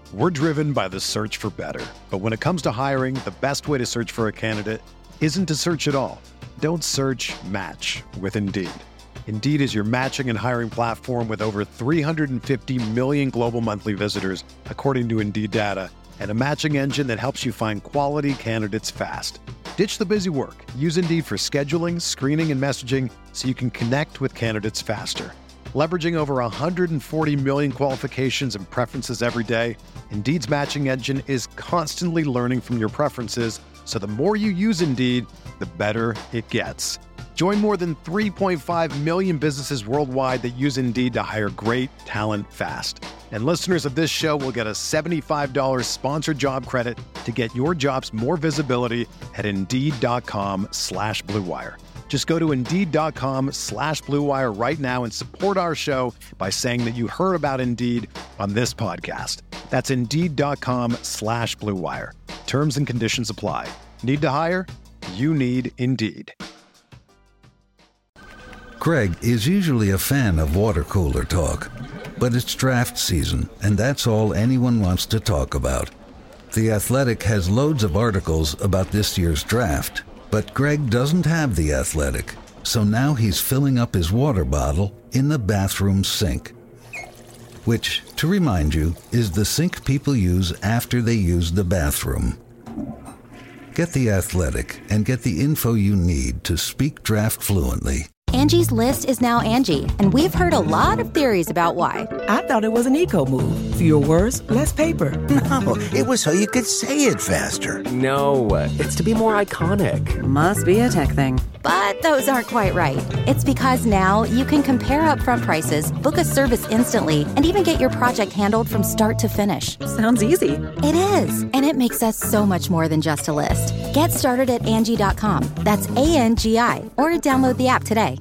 We're driven by the search for better. But when it comes to hiring, the best way to search for a candidate isn't to search at all. Don't search, match with Indeed. Indeed is your matching and hiring platform with over 350 million global monthly visitors, according to Indeed data, and a matching engine that helps you find quality candidates fast. Ditch the busy work. Use Indeed for scheduling, screening, and messaging so you can connect with candidates faster. Leveraging over 140 million qualifications and preferences every day, Indeed's matching engine is constantly learning from your preferences, so the more you use Indeed, the better it gets. Join more than 3.5 million businesses worldwide that use Indeed to hire great talent fast. And listeners of this show will get a $75 sponsored job credit to get your jobs more visibility at Indeed.com/Blue Wire. Just go to Indeed.com/Blue Wire right now and support our show by saying that you heard about Indeed on this podcast. That's Indeed.com/Blue Wire. Terms and conditions apply. Need to hire? You need Indeed. Greg is usually a fan of water cooler talk, but it's draft season, and that's all anyone wants to talk about. The Athletic has loads of articles about this year's draft, but Greg doesn't have The Athletic, so now he's filling up his water bottle in the bathroom sink. Which, to remind you, is the sink people use after they use the bathroom. Get The Athletic and get the info you need to speak draft fluently. Angie's List is now Angie, and we've heard a lot of theories about why. I thought it was an eco move. Fewer words, less paper. No, it was so you could say it faster. No, it's to be more iconic. Must be a tech thing. But those aren't quite right. It's because now you can compare upfront prices, book a service instantly, and even get your project handled from start to finish. Sounds easy. It is, and it makes us so much more than just a list. Get started at Angie.com. That's ANGI, or download the app today.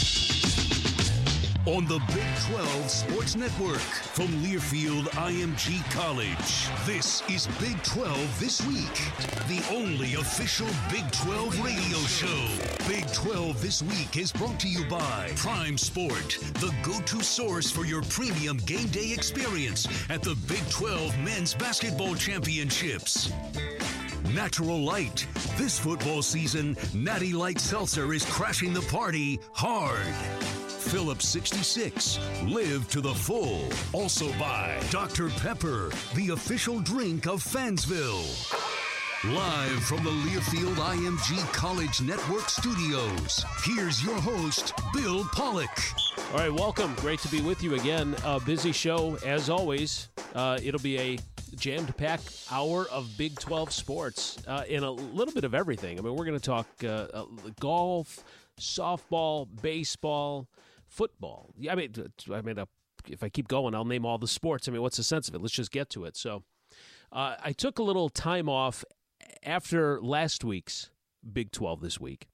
On the Big 12 Sports Network from Learfield IMG College, this is Big 12 This Week, the only official Big 12 radio show. Big 12 This Week is brought to you by Prime Sport, the go-to source for your premium game day experience at the Big 12 Men's Basketball Championships. Natural Light. This football season, Natty Light Seltzer is crashing the party hard. Phillips 66. Live to the full. Also by Dr. Pepper, the official drink of Fansville. Live from the Learfield IMG College Network studios, here's your host, Bill Pollock. All right, welcome. Great to be with you again. A busy show, as always. It'll be a jammed-packed hour of Big 12 sports and a little bit of everything. I mean, we're going to talk golf, softball, baseball, football. Yeah, I mean, if I keep going, I'll name all the sports. I mean, what's the sense of it? Let's just get to it. So I took a little time off after last week's Big 12 This Week,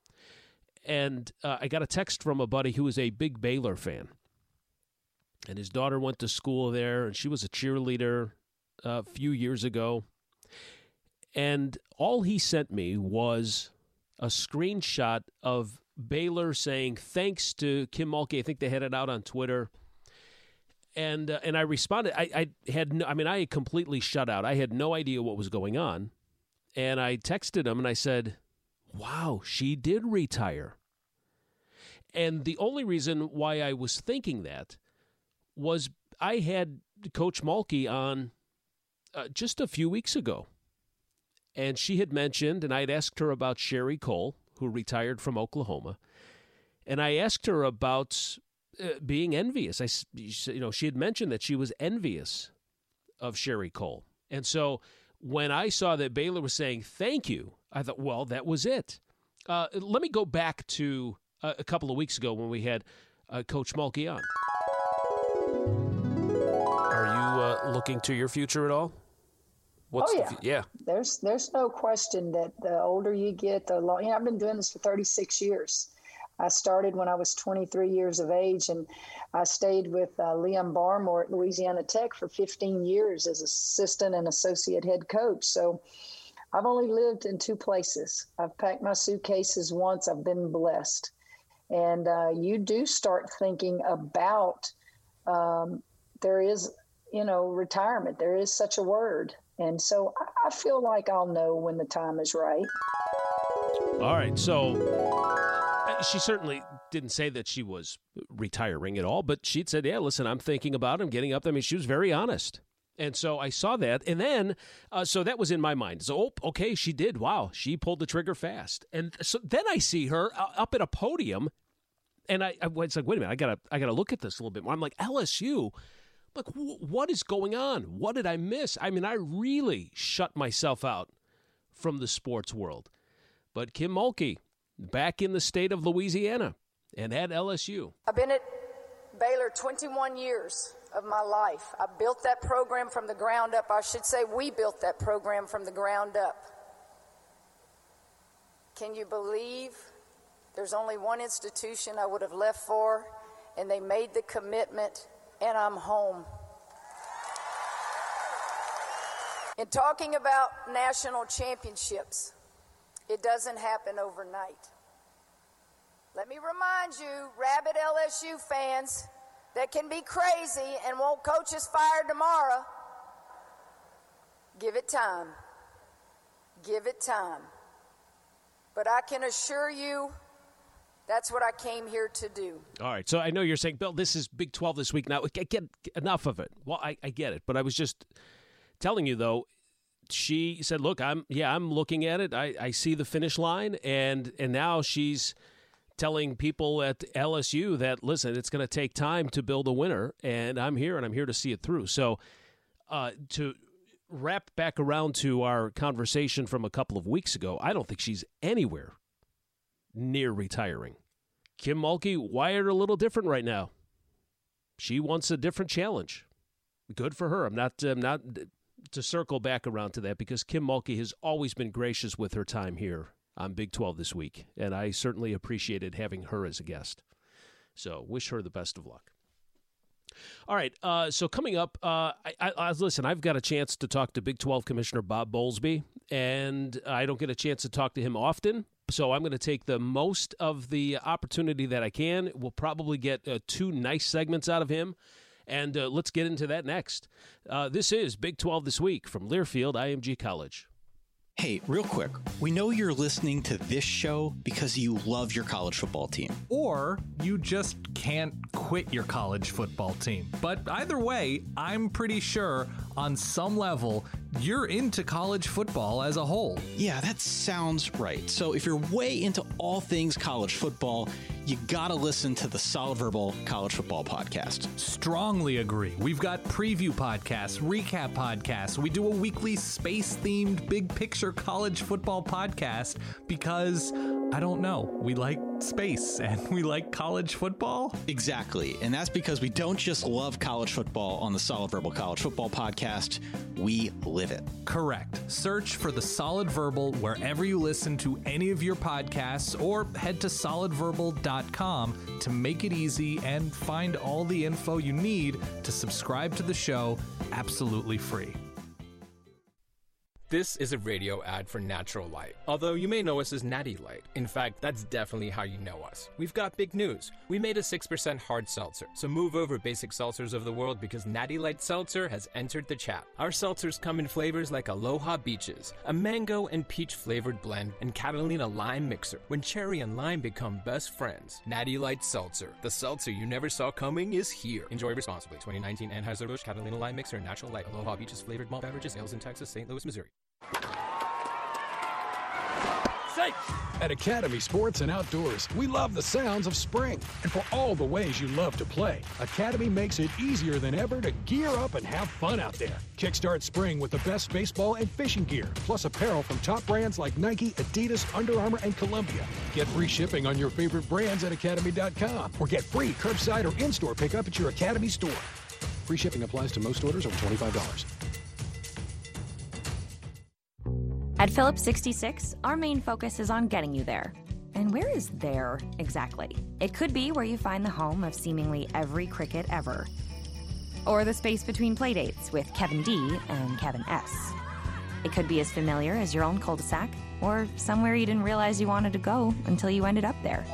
and I got a text from a buddy who is a big Baylor fan, and his daughter went to school there, and she was a cheerleader a few years ago, and all he sent me was a screenshot of Baylor saying thanks to Kim Mulkey. I think they had it out on Twitter, and I responded. I had completely shut out. I had no idea what was going on, and I texted him and I said, "Wow, she did retire." And the only reason why I was thinking that was I had Coach Mulkey on just a few weeks ago, and she had mentioned, and I had asked her about Sherry Cole, who retired from Oklahoma, and I asked her about being envious. She had mentioned that she was envious of Sherry Cole, and so when I saw that Baylor was saying thank you, I thought, well, that was it. Let me go back to a couple of weeks ago when we had Coach Mulkey on. Are you looking to your future at all? Yeah. There's no question that the older you get, the longer. I've been doing this for 36 years. I started when I was 23 years of age, and I stayed with Liam Barmore at Louisiana Tech for 15 years as assistant and associate head coach. So I've only lived in two places. I've packed my suitcases once. I've been blessed. And you do start thinking about there is, retirement. There is such a word. And so I feel like I'll know when the time is right. All right. So she certainly didn't say that she was retiring at all, but she'd said, yeah, listen, I'm thinking about it. I'm getting up there. I mean, she was very honest. And so I saw that. And then, so that was in my mind. So, okay, she did. Wow. She pulled the trigger fast. And so then I see her up at a podium. And I was like, wait a minute, I gotta look at this a little bit more. I'm like, LSU, like, what is going on? What did I miss? I mean, I really shut myself out from the sports world. But Kim Mulkey, back in the state of Louisiana and at LSU. I've been at Baylor 21 years of my life. I built that program from the ground up. I should say we built that program from the ground up. Can you believe there's only one institution I would have left for, and they made the commitment, and I'm home. In talking about national championships, it doesn't happen overnight. Let me remind you, rabid LSU fans that can be crazy and want coaches fired tomorrow, give it time. Give it time. But I can assure you, that's what I came here to do. All right. So I know you're saying, Bill, this is Big 12 this week. Now, I get enough of it. Well, I get it. But I was just telling you, though, she said, look, I'm looking at it. I see the finish line. And now she's telling people at LSU that, listen, it's going to take time to build a winner. And I'm here, and I'm here to see it through. So to wrap back around to our conversation from a couple of weeks ago, I don't think she's anywhere near retiring. Kim Mulkey wired a little different right now. She wants a different challenge. Good for her. I'm not to circle back around to that, because Kim Mulkey has always been gracious with her time here on Big 12 this week, and I certainly appreciated having her as a guest. So wish her the best of luck. All right, so coming up, listen, I've got a chance to talk to Big 12 Commissioner Bob Bowlesby, and I don't get a chance to talk to him often, so I'm going to take the most of the opportunity that I can. We'll probably get 2 nice segments out of him, and let's get into that next. This is Big 12 This Week from Learfield IMG College. Hey, real quick, we know you're listening to this show because you love your college football team. Or you just can't quit your college football team. But either way, I'm pretty sure on some level, you're into college football as a whole. Yeah, that sounds right. So if you're way into all things college football, you gotta listen to the Solid Verbal College Football Podcast. Strongly agree. We've got preview podcasts, recap podcasts. We do a weekly space-themed big picture college football podcast because, I don't know, we like space and we like college football. Exactly. And that's because we don't just love college football on the Solid Verbal College Football Podcast. We live it. Correct. Search for the Solid Verbal wherever you listen to any of your podcasts, or head to solidverbal.com to make it easy and find all the info you need to subscribe to the show absolutely free. This is a radio ad for Natural Light, although you may know us as Natty Light. In fact, that's definitely how you know us. We've got big news. We made a 6% hard seltzer, so move over basic seltzers of the world because Natty Light Seltzer has entered the chat. Our seltzers come in flavors like Aloha Beaches, a mango and peach flavored blend, and Catalina Lime Mixer, when cherry and lime become best friends. Natty Light Seltzer, the seltzer you never saw coming, is here. Enjoy responsibly. 2019 Anheuser-Busch Catalina Lime Mixer, Natural Light, Aloha Beaches flavored malt beverages, sales in Texas, St. Louis, Missouri. At Academy Sports and Outdoors, we love the sounds of spring. And for all the ways you love to play, Academy makes it easier than ever to gear up and have fun out there. Kickstart spring with the best baseball and fishing gear, plus apparel from top brands like Nike, Adidas, Under Armour, and Columbia. Get free shipping on your favorite brands at Academy.com, or get free curbside or in-store pickup at your Academy store. Free shipping applies to most orders over $25. At Phillips 66, our main focus is on getting you there. And where is there exactly? It could be where you find the home of seemingly every cricket ever. Or the space between playdates with Kevin D and Kevin S. It could be as familiar as your own cul-de-sac, or somewhere you didn't realize you wanted to go until you ended up there.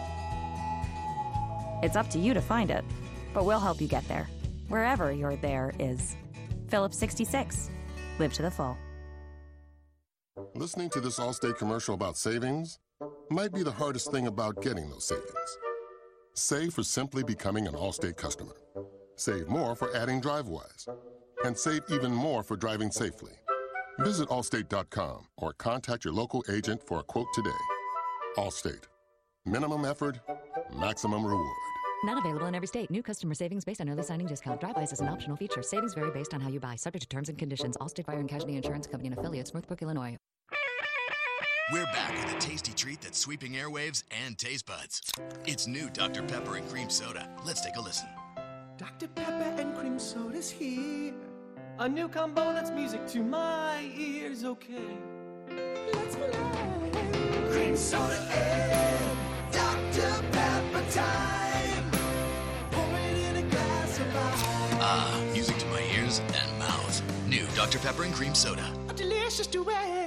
It's up to you to find it, but we'll help you get there, wherever your there is. Phillips 66. Live to the full. Listening to this Allstate commercial about savings might be the hardest thing about getting those savings. Save for simply becoming an Allstate customer. Save more for adding DriveWise. And save even more for driving safely. Visit Allstate.com or contact your local agent for a quote today. Allstate. Minimum effort, maximum reward. Not available in every state. New customer savings based on early signing discount. DriveWise is an optional feature. Savings vary based on how you buy. Subject to terms and conditions. Allstate Fire and Casualty Insurance Company and affiliates, Northbrook, Illinois. We're back with a tasty treat that's sweeping airwaves and taste buds. It's new Dr. Pepper and Cream Soda. Let's take a listen. Dr. Pepper and Cream Soda's here. A new combo that's music to my ears, okay. Let's play. Cream Soda and Dr. Pepper time. Pour it in a glass of ice. Music to my ears and mouth. New Dr. Pepper and Cream Soda. A delicious duet.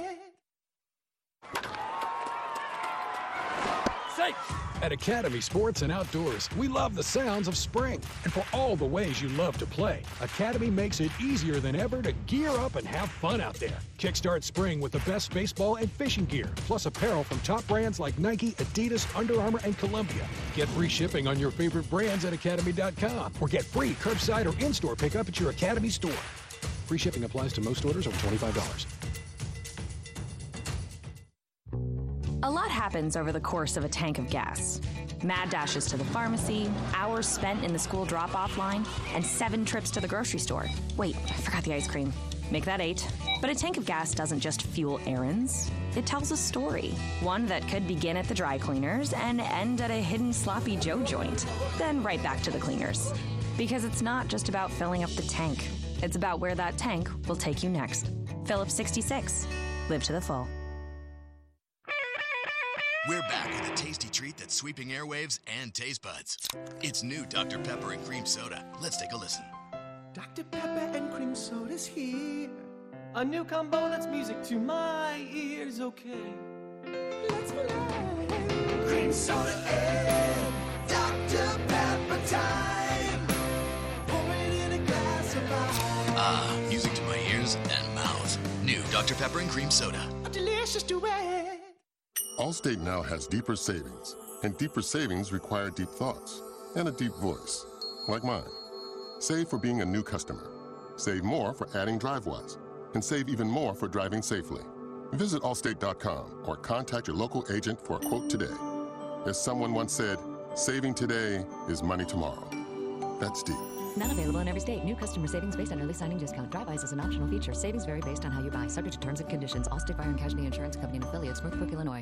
At Academy Sports and Outdoors, we love the sounds of spring. And for all the ways you love to play, Academy makes it easier than ever to gear up and have fun out there. Kickstart spring with the best baseball and fishing gear, plus apparel from top brands like Nike, Adidas, Under Armour, and Columbia. Get free shipping on your favorite brands at Academy.com or get free curbside or in-store pickup at your Academy store. Free shipping applies to most orders over $25. A lot happens over the course of a tank of gas. Mad dashes to the pharmacy, hours spent in the school drop-off line, and 7 trips to the grocery store. Wait, I forgot the ice cream. Make that 8. But a tank of gas doesn't just fuel errands. It tells a story. One that could begin at the dry cleaners and end at a hidden Sloppy Joe joint. Then right back to the cleaners. Because it's not just about filling up the tank. It's about where that tank will take you next. Phillips 66. Live to the full. We're back with a tasty treat that's sweeping airwaves and taste buds. It's new Dr. Pepper and Cream Soda. Let's take a listen. Dr. Pepper and Cream Soda's here. A new combo that's music to my ears, okay. Let's play. Cream Soda and Dr. Pepper time. Pour it in a glass of ice. Music to my ears and mouth. New Dr. Pepper and Cream Soda. A delicious duet. Allstate now has deeper savings, and deeper savings require deep thoughts and a deep voice, like mine. Save for being a new customer. Save more for adding DriveWise, and save even more for driving safely. Visit Allstate.com or contact your local agent for a quote today. As someone once said, saving today is money tomorrow. That's deep. Not available in every state. New customer savings based on early signing discount. DriveWise is an optional feature. Savings vary based on how you buy. Subject to terms and conditions. Allstate Fire and Casualty Insurance Company and affiliates, Northbrook, Illinois.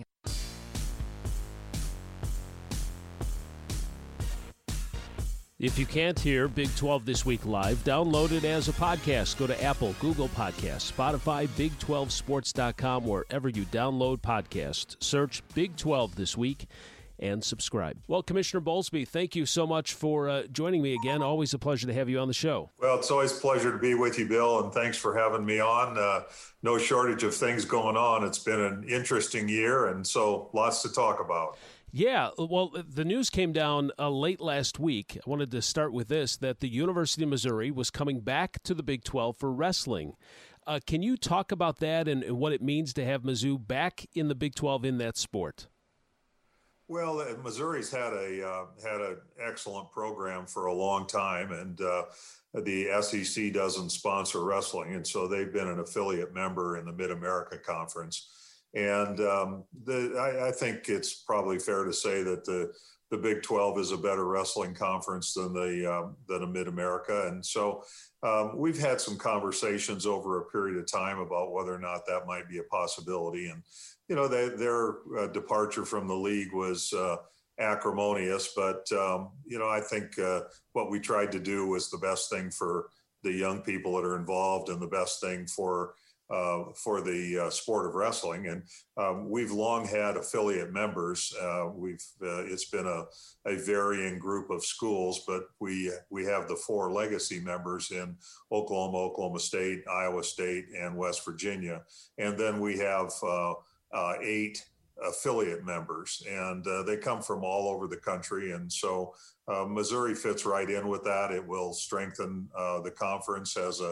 If you can't hear Big 12 This Week live, download it as a podcast. Go to Apple, Google Podcasts, Spotify, Big12Sports.com, wherever you download podcasts. Search Big 12 This Week and subscribe. Well, Commissioner Bowlesby, thank you so much for joining me again. Always a pleasure to have you on the show. Well, it's always a pleasure to be with you, Bill, and thanks for having me on. No shortage of things going on. It's been an interesting year, and so lots to talk about. Yeah, well, the news came down late last week. I wanted to start with this, that the University of Missouri was coming back to the Big 12 for wrestling. Can you talk about that and what it means to have Mizzou back in the Big 12 in that sport? Well, Missouri's had an excellent program for a long time, and the SEC doesn't sponsor wrestling, and so they've been an affiliate member in the Mid-America Conference. And I think it's probably fair to say that the Big 12 is a better wrestling conference than a Mid-America. And so we've had some conversations over a period of time about whether or not that might be a possibility. And, you know, their departure from the league was acrimonious, but, you know, I think what we tried to do was the best thing for the young people that are involved and the best thing for the sport of wrestling. And we've long had affiliate members. It's been a varying group of schools, but we have the 4 legacy members in Oklahoma, Oklahoma State, Iowa State, and West Virginia. And then we have 8 affiliate members, and they come from all over the country. And so Missouri fits right in with that. It will strengthen the conference as a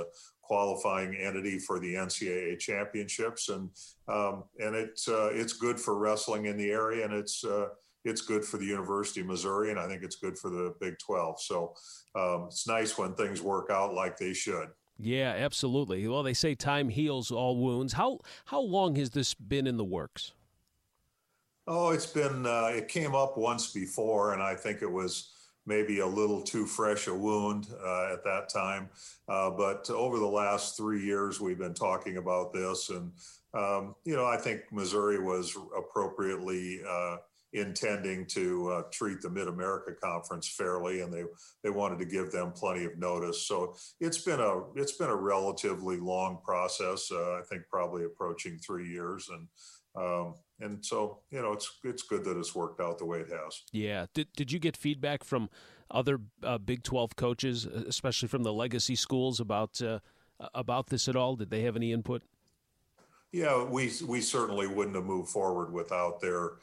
qualifying entity for the NCAA championships, and it's good for wrestling in the area, and it's good for the University of Missouri, and I think it's good for the Big 12. So it's nice when things work out like they should. Yeah, absolutely. Well, they say time heals all wounds. How long has this been in the works? Oh, it's been, it came up once before, and I think it was maybe a little too fresh a wound at that time. But over the last 3 years, we've been talking about this. And, I think Missouri was appropriately intending to treat the Mid-America Conference fairly, and they wanted to give them plenty of notice. So it's been a relatively long process. I think probably approaching 3 years, and so it's good that it's worked out the way it has. Yeah. Did you get feedback from other Big 12 coaches, especially from the legacy schools, about this at all? Did they have any input? Yeah, we certainly wouldn't have moved forward without their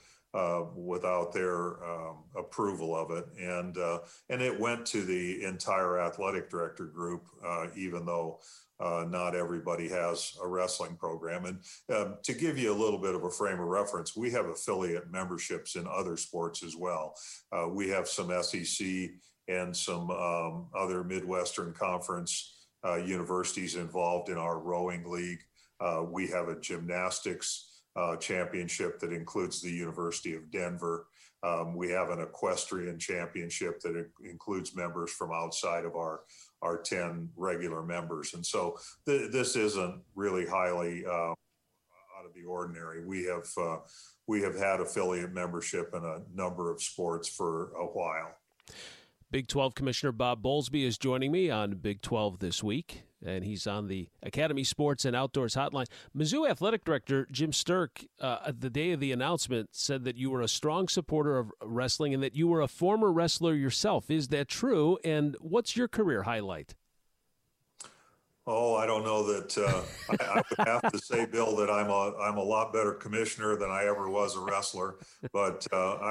approval of it, and it went to the entire athletic director group, even though not everybody has a wrestling program. And to give you a little bit of a frame of reference, we have affiliate memberships in other sports as well. We have some SEC and some other Midwestern Conference universities involved in our rowing league. We have a gymnastics championship that includes the University of Denver. We have an equestrian championship that includes members from outside of our 10 regular members. And so this isn't really highly out of the ordinary. We have had affiliate membership in a number of sports for a while. Big 12 Commissioner Bob Bowlesby is joining me on Big 12 this week, and he's on the Academy Sports and Outdoors Hotline. Mizzou Athletic Director Jim Sterk, the day of the announcement, said that you were a strong supporter of wrestling and that you were a former wrestler yourself. Is that true? And what's your career highlight? Oh, I don't know that I would have to say, Bill, that I'm a lot better commissioner than I ever was a wrestler. But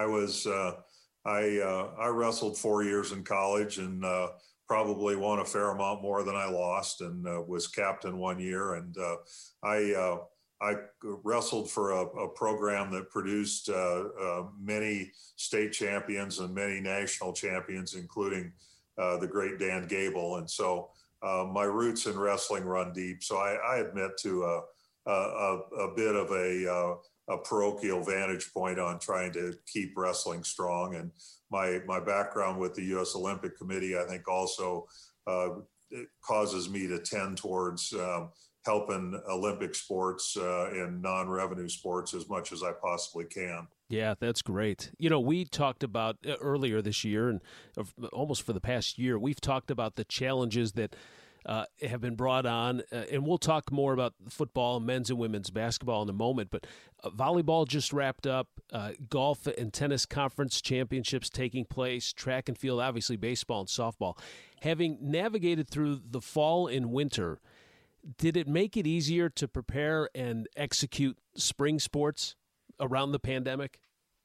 I wrestled 4 years in college and probably won a fair amount more than I lost, and was captain 1 year. And I wrestled for a program that produced many state champions and many national champions, including the great Dan Gable. And so my roots in wrestling run deep. So I admit to a bit of a parochial vantage point on trying to keep wrestling strong. And my background with the U.S. Olympic Committee, I think, also it causes me to tend towards helping Olympic sports and non-revenue sports as much as I possibly can. Yeah, that's great. We talked about earlier this year, and almost for the past year, we've talked about the challenges that have been brought on, and we'll talk more about football, men's and women's basketball in a moment, but volleyball just wrapped up, golf and tennis conference championships taking place, track and field, obviously baseball and softball. Having navigated through the fall and winter, did it make it easier to prepare and execute spring sports around the pandemic?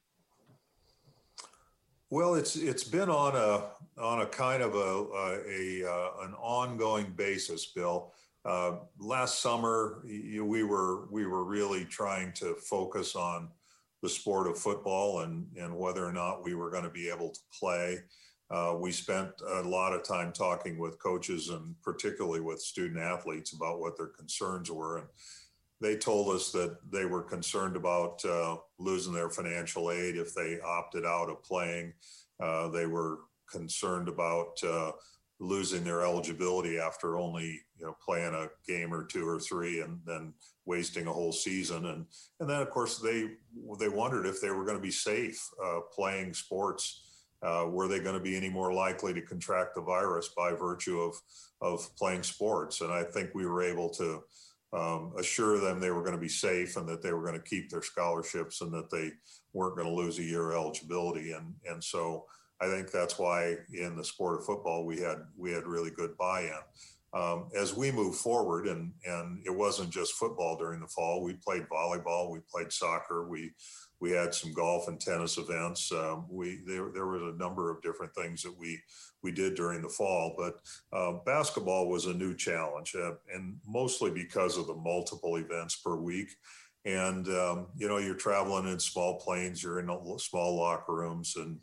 Well, it's been on a kind of an ongoing basis, Bill. Last summer, we were really trying to focus on the sport of football and whether or not we were going to be able to play. We spent a lot of time talking with coaches and particularly with student athletes about what their concerns were. And they told us that they were concerned about losing their financial aid if they opted out of playing. They were concerned about losing their eligibility after only playing a game or two or three and then wasting a whole season. And then, of course, they wondered if they were going to be safe playing sports. Were they going to be any more likely to contract the virus by virtue of playing sports? And I think we were able to assure them they were going to be safe and that they were going to keep their scholarships and that they weren't going to lose a year eligibility. And so I think that's why in the sport of football we had really good buy-in. As we move forward, and it wasn't just football during the fall, we played volleyball, we played soccer, we had some golf and tennis events. There was a number of different things that we did during the fall, but basketball was a new challenge, and mostly because of the multiple events per week. And, you're traveling in small planes, you're in small locker rooms, and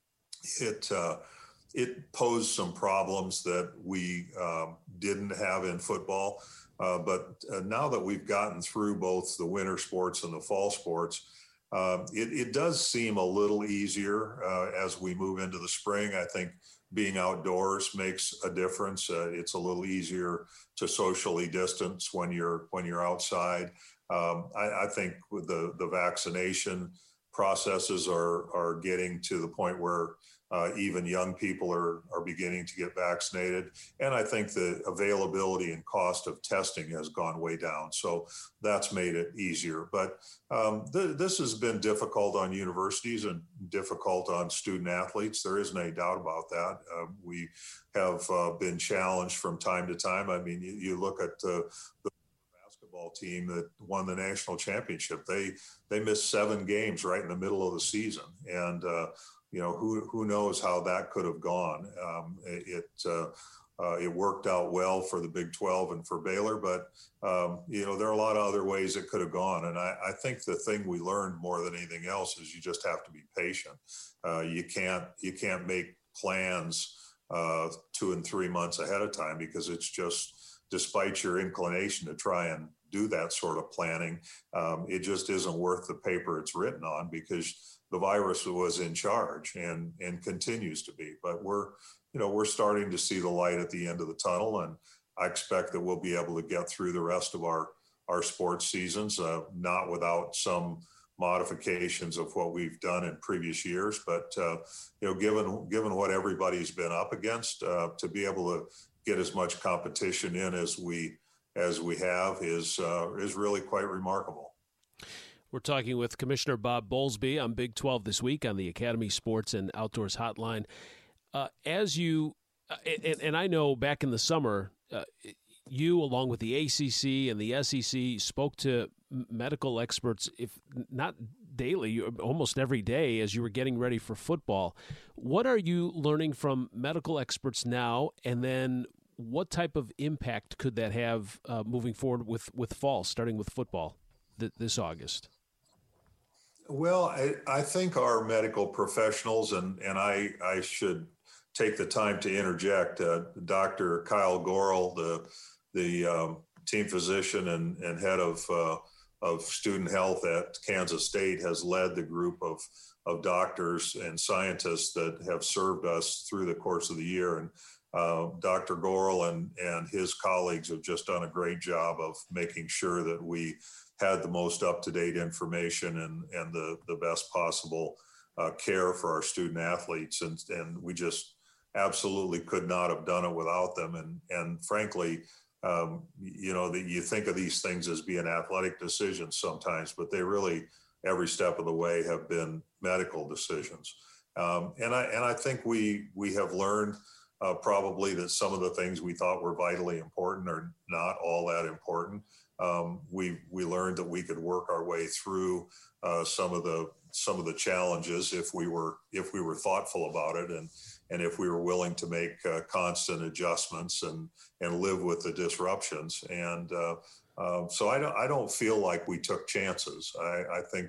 it posed some problems that we didn't have in football. But now that we've gotten through both the winter sports and the fall sports, it does seem a little easier as we move into the spring. I think being outdoors makes a difference. It's a little easier to socially distance when you're outside. I think with the vaccination processes are getting to the point where even young people are beginning to get vaccinated. And I think the availability and cost of testing has gone way down. So that's made it easier. But this has been difficult on universities and difficult on student athletes. There isn't any doubt about that. We have been challenged from time to time. I mean, you look at the basketball team that won the national championship. They missed 7 games right in the middle of the season. And, who knows how that could have gone. It worked out well for the Big 12 and for Baylor, but, there are a lot of other ways it could have gone. And I think the thing we learned more than anything else is you just have to be patient. You can't make plans 2 and 3 months ahead of time, because it's just, despite your inclination to try and do that sort of planning, it just isn't worth the paper it's written on, because the virus was in charge and continues to be. But we're starting to see the light at the end of the tunnel, and I expect that we'll be able to get through the rest of our sports seasons, not without some modifications of what we've done in previous years. But given what everybody's been up against, to be able to get as much competition in as we have is really quite remarkable. We're talking with Commissioner Bob Bowlesby on Big 12 this week on the Academy Sports and Outdoors Hotline. As you and I know back in the summer, you, along with the ACC and the SEC, spoke to medical experts, if not daily, almost every day as you were getting ready for football. What are you learning from medical experts now, and then what type of impact could that have moving forward with fall, starting with football this August? Well, I think our medical professionals, and I should take the time to interject, Dr. Kyle Gorel, the team physician and head of student health at Kansas State, has led the group of doctors and scientists that have served us through the course of the year. And Dr. Gorel and his colleagues have just done a great job of making sure that we had the most up-to-date information and the best possible care for our student athletes. And we just absolutely could not have done it without them. And frankly, you think of these things as being athletic decisions sometimes, but they really, every step of the way, have been medical decisions. And I think we have learned probably that some of the things we thought were vitally important are not all that important. We learned that we could work our way through some of the challenges if we were thoughtful about it, and if we were willing to make constant adjustments and live with the disruptions. And so I don't feel like we took chances. I think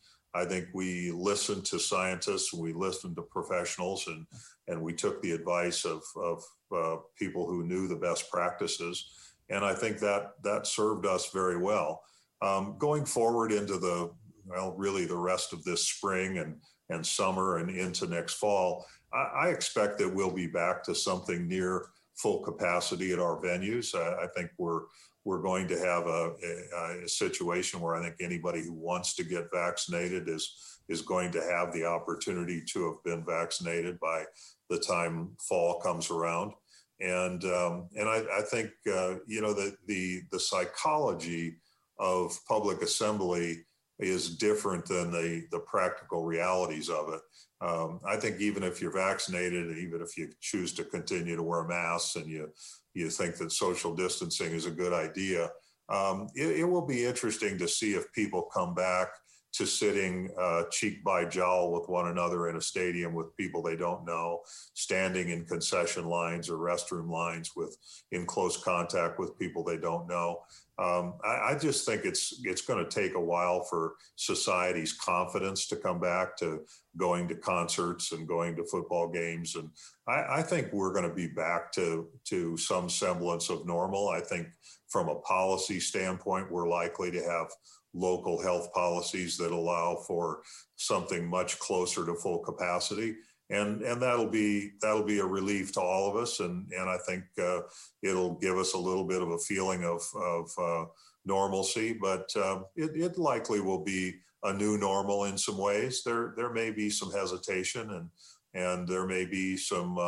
we listened to scientists, we listened to professionals, and we took the advice of people who knew the best practices. And I think that served us very well. Going forward into really the rest of this spring and summer and into next fall, I expect that we'll be back to something near full capacity at our venues. I think we're going to have a situation where I think anybody who wants to get vaccinated is going to have the opportunity to have been vaccinated by the time fall comes around. And I think the psychology of public assembly is different than the practical realities of it. I think even if you're vaccinated, even if you choose to continue to wear masks and you think that social distancing is a good idea, it will be interesting to see if people come back to sitting cheek by jowl with one another in a stadium with people they don't know, standing in concession lines or restroom lines in close contact with people they don't know. I just think it's going to take a while for society's confidence to come back to going to concerts and going to football games. And I think we're going to be back to some semblance of normal. I think from a policy standpoint, we're likely to have local health policies that allow for something much closer to full capacity. And that'll be a relief to all of us. And I think it'll give us a little bit of a feeling of normalcy, but it likely will be a new normal in some ways. There may be some hesitation and there may be some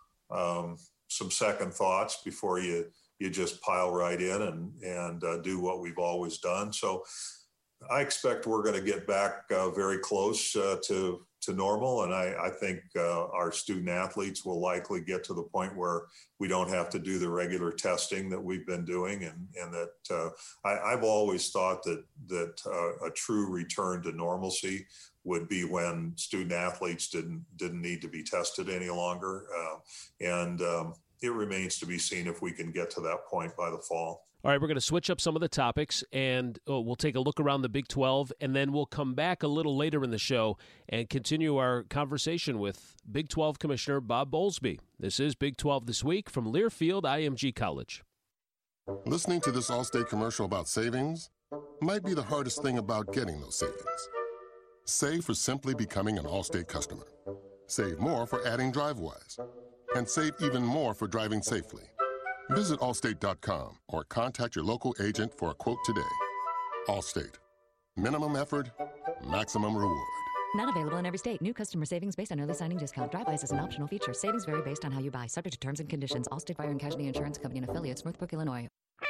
second thoughts before you just pile right in and do what we've always done. So I expect we're going to get back very close to normal. And I think our student athletes will likely get to the point where we don't have to do the regular testing that we've been doing. And that I've always thought that a true return to normalcy would be when student athletes didn't need to be tested any longer. It remains to be seen if we can get to that point by the fall. All right, we're going to switch up some of the topics, and we'll take a look around the Big 12, and then we'll come back a little later in the show and continue our conversation with Big 12 Commissioner Bob Bowlesby. This is Big 12 This Week from Learfield IMG College. Listening to this Allstate commercial about savings might be the hardest thing about getting those savings. Save for simply becoming an Allstate customer. Save more for adding DriveWise. And save even more for driving safely. Visit Allstate.com or contact your local agent for a quote today. Allstate. Minimum effort, maximum reward. Not available in every state. New customer savings based on early signing discount. Drive-bys is an optional feature. Savings vary based on how you buy. Subject to terms and conditions. Allstate Fire and Casualty Insurance Company and affiliates, Northbrook, Illinois.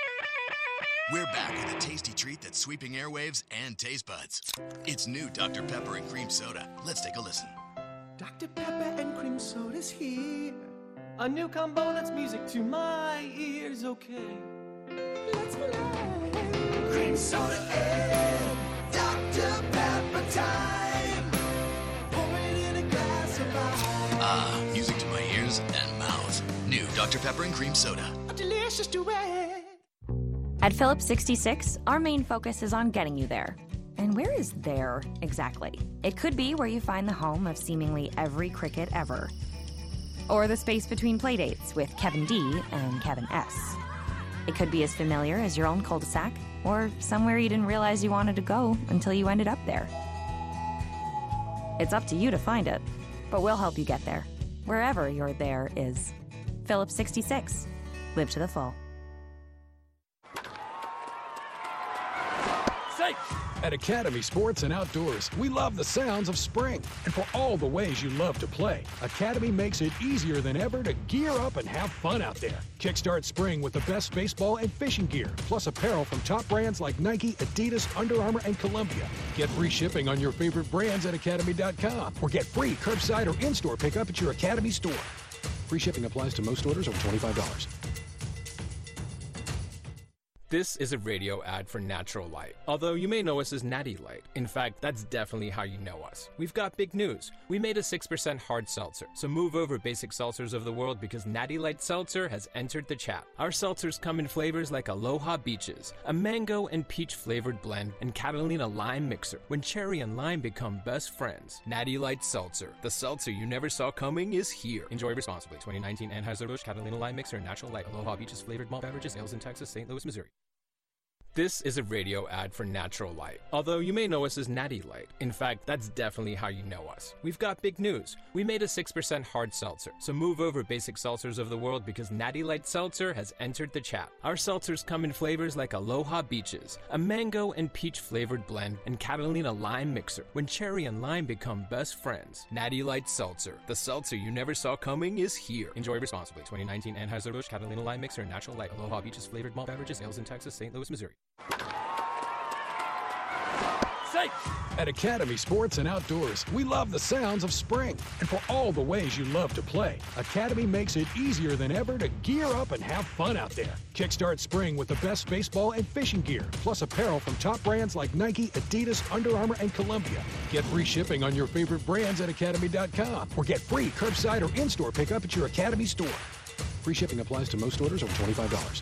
We're back with a tasty treat that's sweeping airwaves and taste buds. It's new Dr. Pepper and Cream Soda. Let's take a listen. Dr. Pepper and Cream Soda's here. A new combo that's music to my ears, okay. Let's play. Cream soda and Dr. Pepper time. Pour it in a glass of ice. Music to my ears and mouth. New Dr. Pepper and Cream Soda. A delicious duet. At Phillips 66, our main focus is on getting you there. And where is there exactly? It could be where you find the home of seemingly every cricket ever. Or the space between playdates with Kevin D and Kevin S. It could be as familiar as your own cul-de-sac, or somewhere you didn't realize you wanted to go until you ended up there. It's up to you to find it, but we'll help you get there, wherever your there is. Phillips 66. Live to the full. Safe! At Academy Sports and Outdoors, we love the sounds of spring. And for all the ways you love to play, Academy makes it easier than ever to gear up and have fun out there. Kickstart spring with the best baseball and fishing gear, plus apparel from top brands like Nike, Adidas, Under Armour, and Columbia. Get free shipping on your favorite brands at Academy.com, or get free curbside or in-store pickup at your Academy store. Free shipping applies to most orders over $25. This is a radio ad for Natural Light. Although you may know us as Natty Light. In fact, that's definitely how you know us. We've got big news. We made a 6% hard seltzer. So move over basic seltzers of the world because Natty Light Seltzer has entered the chat. Our seltzers come in flavors like Aloha Beaches, a mango and peach flavored blend, and Catalina Lime Mixer. When cherry and lime become best friends. Natty Light Seltzer. The seltzer you never saw coming is here. Enjoy responsibly. 2019 Anheuser-Busch Catalina Lime Mixer and Natural Light Aloha Beaches flavored malt beverages. Sales in Texas, St. Louis, Missouri. This is a radio ad for Natural Light. Although you may know us as Natty Light. In fact, that's definitely how you know us. We've got big news. We made a 6% hard seltzer. So move over basic seltzers of the world because Natty Light Seltzer has entered the chat. Our seltzers come in flavors like Aloha Beaches, a mango and peach flavored blend, and Catalina Lime Mixer. When cherry and lime become best friends. Natty Light Seltzer. The seltzer you never saw coming is here. Enjoy responsibly. 2019 Anheuser-Busch Catalina Lime Mixer and Natural Light Aloha Beaches flavored malt beverages. Sales in Texas, St. Louis, Missouri. safe. At Academy Sports and Outdoors, we love the sounds of spring. And for all the ways you love to play, Academy makes it easier than ever to gear up and have fun out there. Kickstart spring with the best baseball and fishing gear, plus apparel from top brands like Nike, Adidas, Under Armour, and Columbia. Get free shipping on your favorite brands at Academy.com or get free curbside or in-store pickup at your Academy store. Free shipping applies to most orders over $25.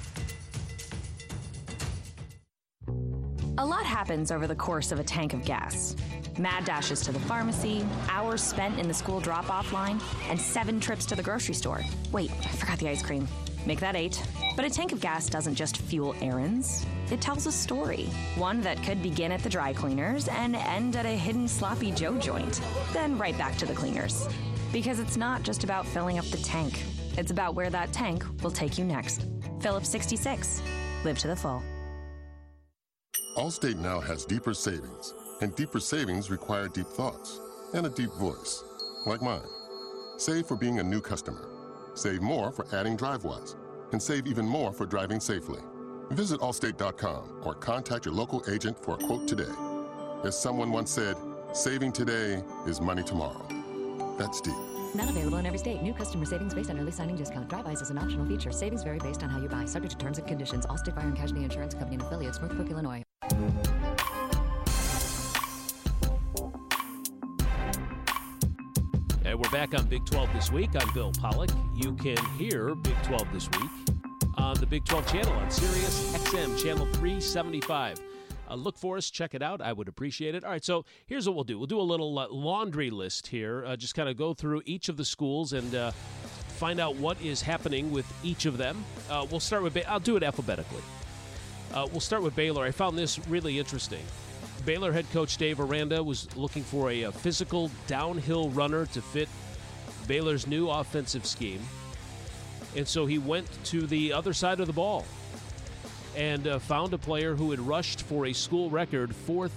A lot happens over the course of a tank of gas. Mad dashes to the pharmacy, hours spent in the school drop-off line, and 7 trips to the grocery store. Wait, I forgot the ice cream. Make that 8. But a tank of gas doesn't just fuel errands. It tells a story. One that could begin at the dry cleaners and end at a hidden Sloppy Joe joint. Then right back to the cleaners. Because it's not just about filling up the tank. It's about where that tank will take you next. Phillips 66. Live to the full. Allstate now has deeper savings, and deeper savings require deep thoughts and a deep voice, like mine. Save for being a new customer. Save more for adding DriveWise, and save even more for driving safely. Visit Allstate.com or contact your local agent for a quote today. As someone once said, saving today is money tomorrow. That's deep. Not available in every state. New customer savings based on early signing discount. DriveWise is an optional feature. Savings vary based on how you buy. Subject to terms and conditions. Allstate Fire and Casualty Insurance Company and affiliates. Northbrook, Illinois. And we're back on Big 12 This Week. I'm Bill Pollock. You can hear Big 12 This Week on the Big 12 channel on Sirius XM, channel 375. Look for us. Check it out. I would appreciate it. All right, so here's what we'll do. We'll do a little laundry list here. Just kind of go through each of the schools and find out what is happening with each of them. We'll start with I'll do it alphabetically. We'll start with Baylor. I found this really interesting. Baylor head coach Dave Aranda was looking for a physical downhill runner to fit Baylor's new offensive scheme. And so he went to the other side of the ball and found a player who had rushed for a school record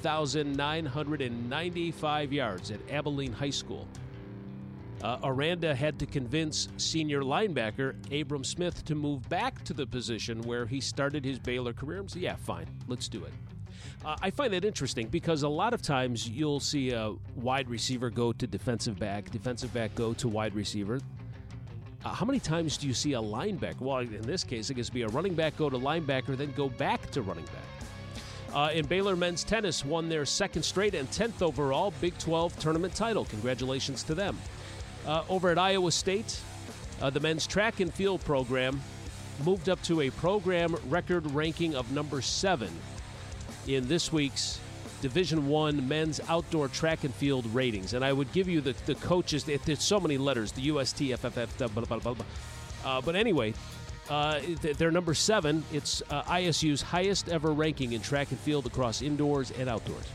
4,995 yards at Abilene High School. Aranda had to convince senior linebacker Abram Smith to move back to the position where he started his Baylor career. So, yeah, fine, let's do it. I find that interesting because a lot of times you'll see a wide receiver go to defensive back go to wide receiver. How many times do you see a linebacker? Well, in this case, it gets to be a running back go to linebacker, then go back to running back. And Baylor men's tennis won their second straight and 10th overall Big 12 tournament title. Congratulations to them. Over at Iowa State, the men's track and field program moved up to a program record ranking of number 7 in this week's Division I men's outdoor track and field ratings. And I would give you the coaches. There's so many letters, the UST, blah, blah, blah, blah. But anyway, they're number 7. It's ISU's highest ever ranking in track and field across indoors and outdoors.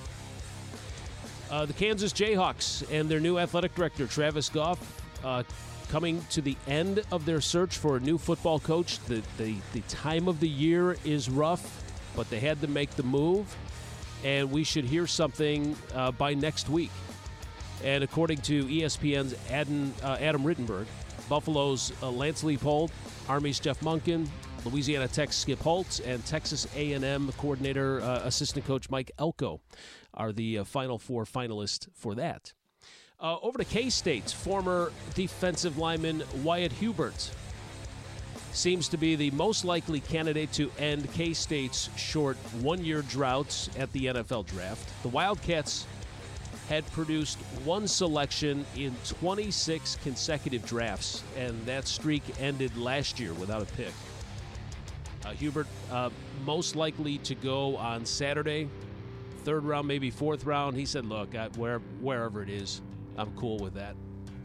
The Kansas Jayhawks and their new athletic director, Travis Goff, coming to the end of their search for a new football coach. The time of the year is rough, but they had to make the move, and we should hear something by next week. And according to ESPN's Adam Rittenberg, Buffalo's Lance Leipold, Army's Jeff Monken, Louisiana Tech's Skip Holtz, and Texas A&M coordinator, assistant coach Mike Elko are the final 4 finalists for that. Over to K-State's former defensive lineman Wyatt Hubert seems to be the most likely candidate to end K-State's short one-year droughts at the NFL draft. The Wildcats had produced one selection in 26 consecutive drafts, and that streak ended last year without a pick. Hubert most likely to go on Saturday, 3rd round, maybe 4th round. He said, look, wherever it is, I'm cool with that.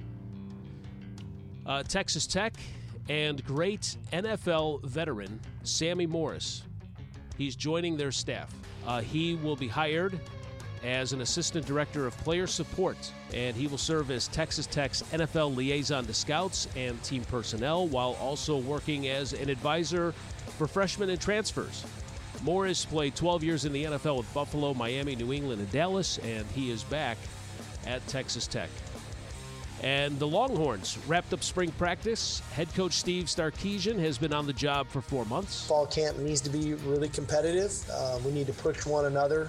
Texas Tech and great NFL veteran Sammy Morris. He's joining their staff. He will be hired as an assistant director of player support, and he will serve as Texas Tech's NFL liaison to scouts and team personnel while also working as an advisor for freshmen and transfers. Morris played 12 years in the NFL with Buffalo, Miami, New England, and Dallas, and he is back at Texas Tech. And the Longhorns wrapped up spring practice. Head coach Steve Sarkisian has been on the job for 4 months. Fall camp needs to be really competitive. We need to push one another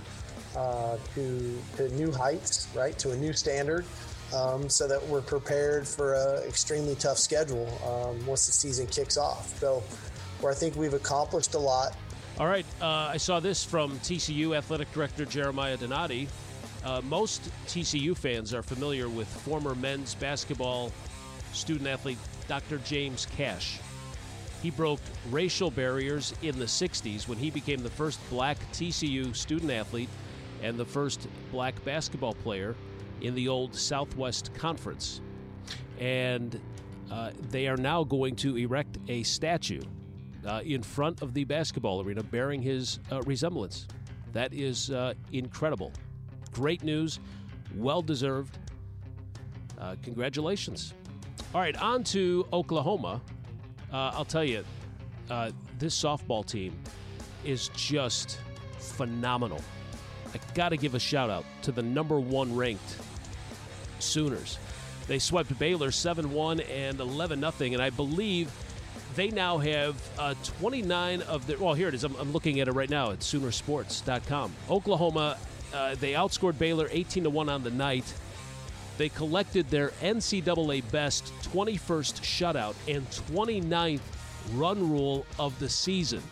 to new heights, right, to a new standard, so that we're prepared for an extremely tough schedule once the season kicks off. So where I think we've accomplished a lot. All right, I saw this from TCU Athletic Director Jeremiah Donati. Most TCU fans are familiar with former men's basketball student-athlete Dr. James Cash. He broke racial barriers in the 60s when he became the first black TCU student-athlete and the first black basketball player in the old Southwest Conference. And they are now going to erect a statue in front of the basketball arena bearing his resemblance. That is incredible. Great news. Well-deserved. Congratulations. All right, on to Oklahoma. I'll tell you, this softball team is just phenomenal. I got to give a shout-out to the number 1 ranked Sooners. They swept Baylor 7-1 and 11-0, and I believe they now have 29 of their – well, here it is. I'm looking at it right now at Soonersports.com. Oklahoma, they outscored Baylor 18-1 on the night. They collected their NCAA best 21st shutout and 29th run rule of the season.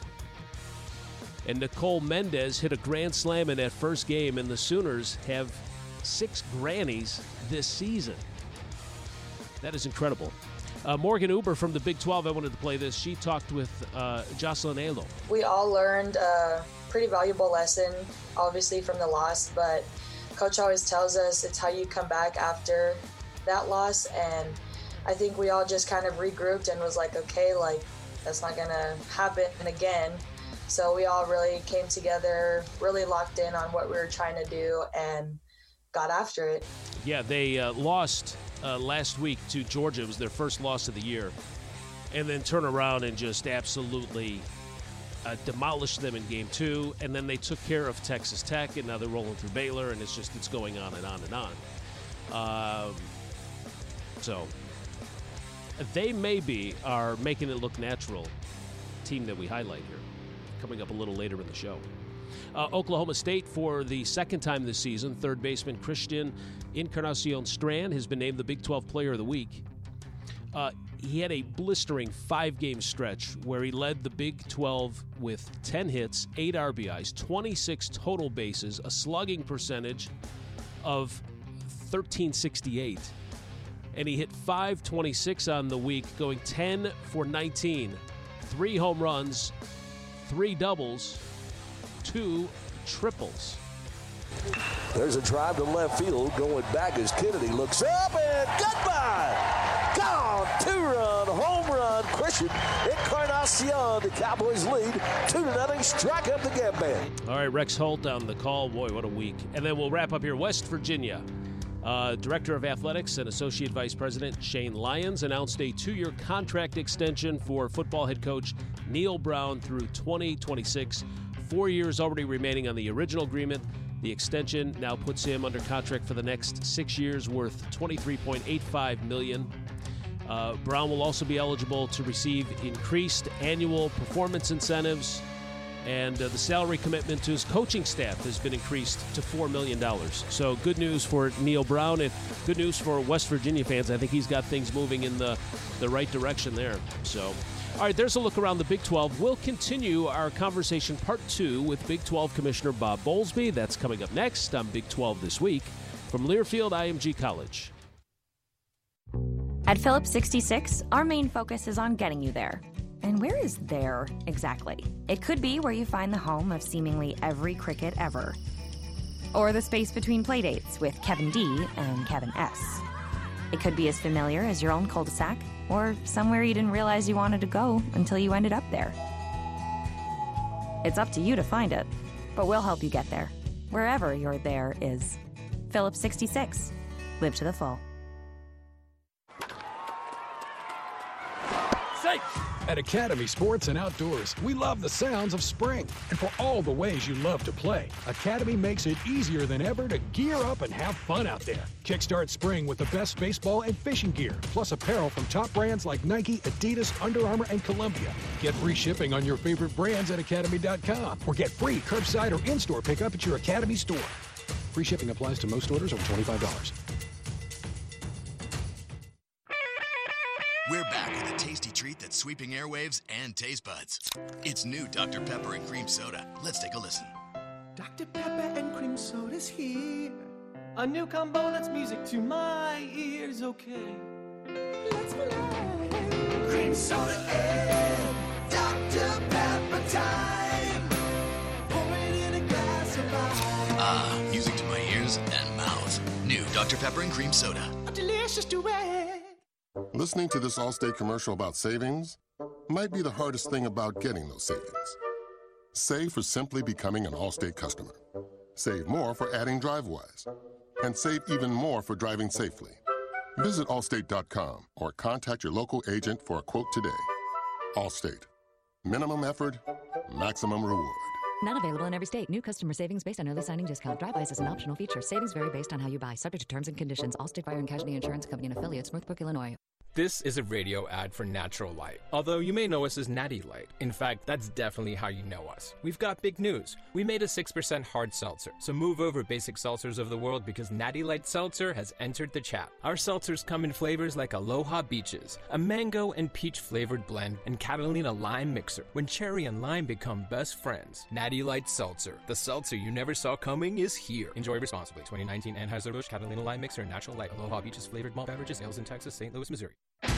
And Nicole Mendez hit a grand slam in that first game, and the Sooners have 6 grannies this season. That is incredible. Morgan Uber from the Big 12, I wanted to play this. She talked with Jocelyn Alo. We all learned a pretty valuable lesson, obviously, from the loss, but Coach always tells us it's how you come back after that loss, and I think we all just kind of regrouped and was like, okay, like, that's not going to happen again. So we all really came together, really locked in on what we were trying to do, and got after it. Yeah, they lost last week to Georgia. It was their first loss of the year. And then turn around and just absolutely demolished them in game 2. And then they took care of Texas Tech, and now they're rolling through Baylor, and it's going on and on and on. So they maybe are making it look natural, team that we highlight here, coming up a little later in the show. Oklahoma State, for the second time this season, third baseman Christian Encarnacion Strand has been named the Big 12 Player of the Week. He had a blistering 5-game stretch where he led the Big 12 with 10 hits, 8 RBIs, 26 total bases, a slugging percentage of .1368. And he hit .526 on the week, going 10 for 19. 3 home runs, 3 doubles, 2 triples. There's a drive to left field going back as Kennedy looks up and goodbye. Gone. 2-run home run. Christian Encarnacion, the Cowboys lead 2-0. Strike up the Gambit. All right, Rex Holt on the call. Boy, what a week. And then we'll wrap up here. West Virginia. Director of Athletics and Associate Vice President Shane Lyons announced a 2-year contract extension for football head coach Neil Brown through 2026. 4 years already remaining on the original agreement. The extension now puts him under contract for the next 6 years, worth $23.85 million. Brown will also be eligible to receive increased annual performance incentives, and the salary commitment to his coaching staff has been increased to $4 million. So good news for Neil Brown, and good news for West Virginia fans. I think he's got things moving in the right direction there. So, all right, there's a look around the Big 12. We'll continue our conversation, part 2, with Big 12 Commissioner Bob Bowlesby. That's coming up next on Big 12 This Week from Learfield IMG College. At Phillips 66, our main focus is on getting you there. And where is there exactly? It could be where you find the home of seemingly every cricket ever. Or the space between playdates with Kevin D and Kevin S. It could be as familiar as your own cul-de-sac, or somewhere you didn't realize you wanted to go until you ended up there. It's up to you to find it, but we'll help you get there, wherever your there is. Phillips 66. Live to the full. Safe! At Academy Sports and Outdoors, we love the sounds of spring. And for all the ways you love to play, Academy makes it easier than ever to gear up and have fun out there. Kickstart spring with the best baseball and fishing gear, plus apparel from top brands like Nike, Adidas, Under Armour, and Columbia. Get free shipping on your favorite brands at Academy.com or get free curbside or in-store pickup at your Academy store. Free shipping applies to most orders over $25. We're back with a tasty treat that's sweeping airwaves and taste buds. It's new Dr. Pepper and Cream Soda. Let's take a listen. Dr. Pepper and Cream Soda's here. A new combo that's music to my ears, okay. Let's play. Cream Soda and Dr. Pepper time. Pour it in a glass of ice. Ah, music to my ears and mouth. New Dr. Pepper and Cream Soda. A delicious duet. Listening to this Allstate commercial about savings might be the hardest thing about getting those savings. Save for simply becoming an Allstate customer. Save more for adding DriveWise. And save even more for driving safely. Visit Allstate.com or contact your local agent for a quote today. Allstate. Minimum effort, maximum reward. Not available in every state. New customer savings based on early signing discount. DriveWise is an optional feature. Savings vary based on how you buy. Subject to terms and conditions. Allstate Fire and Casualty Insurance Company and Affiliates, Northbrook, Illinois. This is a radio ad for Natural Light, although you may know us as Natty Light. In fact, that's definitely how you know us. We've got big news. We made a 6% hard seltzer, so move over basic seltzers of the world because Natty Light Seltzer has entered the chat. Our seltzers come in flavors like Aloha Beaches, a mango and peach flavored blend, and Catalina Lime Mixer, when cherry and lime become best friends. Natty Light Seltzer, the seltzer you never saw coming, is here. Enjoy responsibly. 2019 Anheuser-Busch Catalina Lime Mixer and Natural Light Aloha Beaches flavored malt beverages, ales in Texas, St. Louis, Missouri.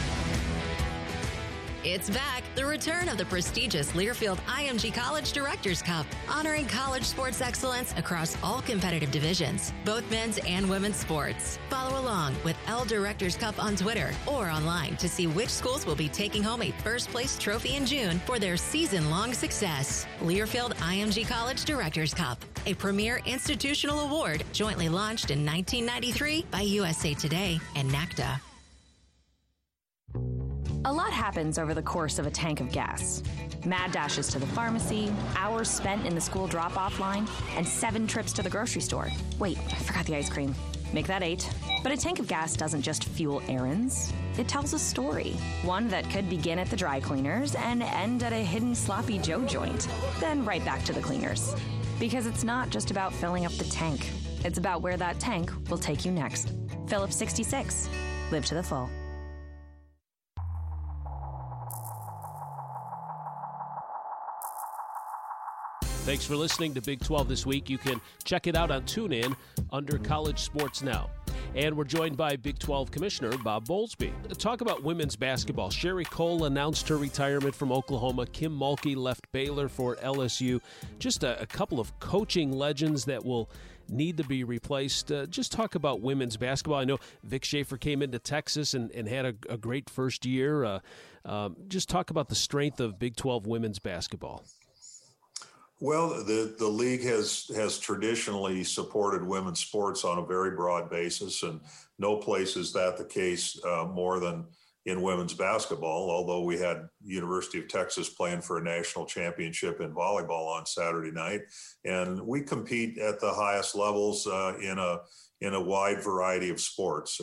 It's back, the return of the prestigious Learfield IMG College Directors Cup, honoring college sports excellence across all competitive divisions, both men's and women's sports. Follow along with L Directors Cup on Twitter or online to see which schools will be taking home a first place trophy in June for their season-long success. Learfield IMG College Directors Cup, a premier institutional award jointly launched in 1993 by USA Today and NACDA. A lot happens over the course of a tank of gas. Mad dashes to the pharmacy, hours spent in the school drop-off line, and 7 trips to the grocery store. Wait, I forgot the ice cream. Make that 8. But a tank of gas doesn't just fuel errands. It tells a story. One that could begin at the dry cleaners and end at a hidden Sloppy Joe joint. Then right back to the cleaners. Because it's not just about filling up the tank. It's about where that tank will take you next. Phillips 66. Live to the full. Thanks for listening to Big 12 this week. You can check it out on TuneIn under College Sports Now. And we're joined by Big 12 Commissioner Bob Bowlesby. Talk about women's basketball. Sherri Coale announced her retirement from Oklahoma. Kim Mulkey left Baylor for LSU. Just a couple of coaching legends that will need to be replaced. Just talk about women's basketball. I know Vic Schaefer came into Texas and had a great first year. Just talk about the strength of Big 12 women's basketball. Well, the league has traditionally supported women's sports on a very broad basis, and no place is that the case more than in women's basketball, although we had University of Texas playing for a national championship in volleyball on Saturday night. And we compete at the highest levels in a wide variety of sports.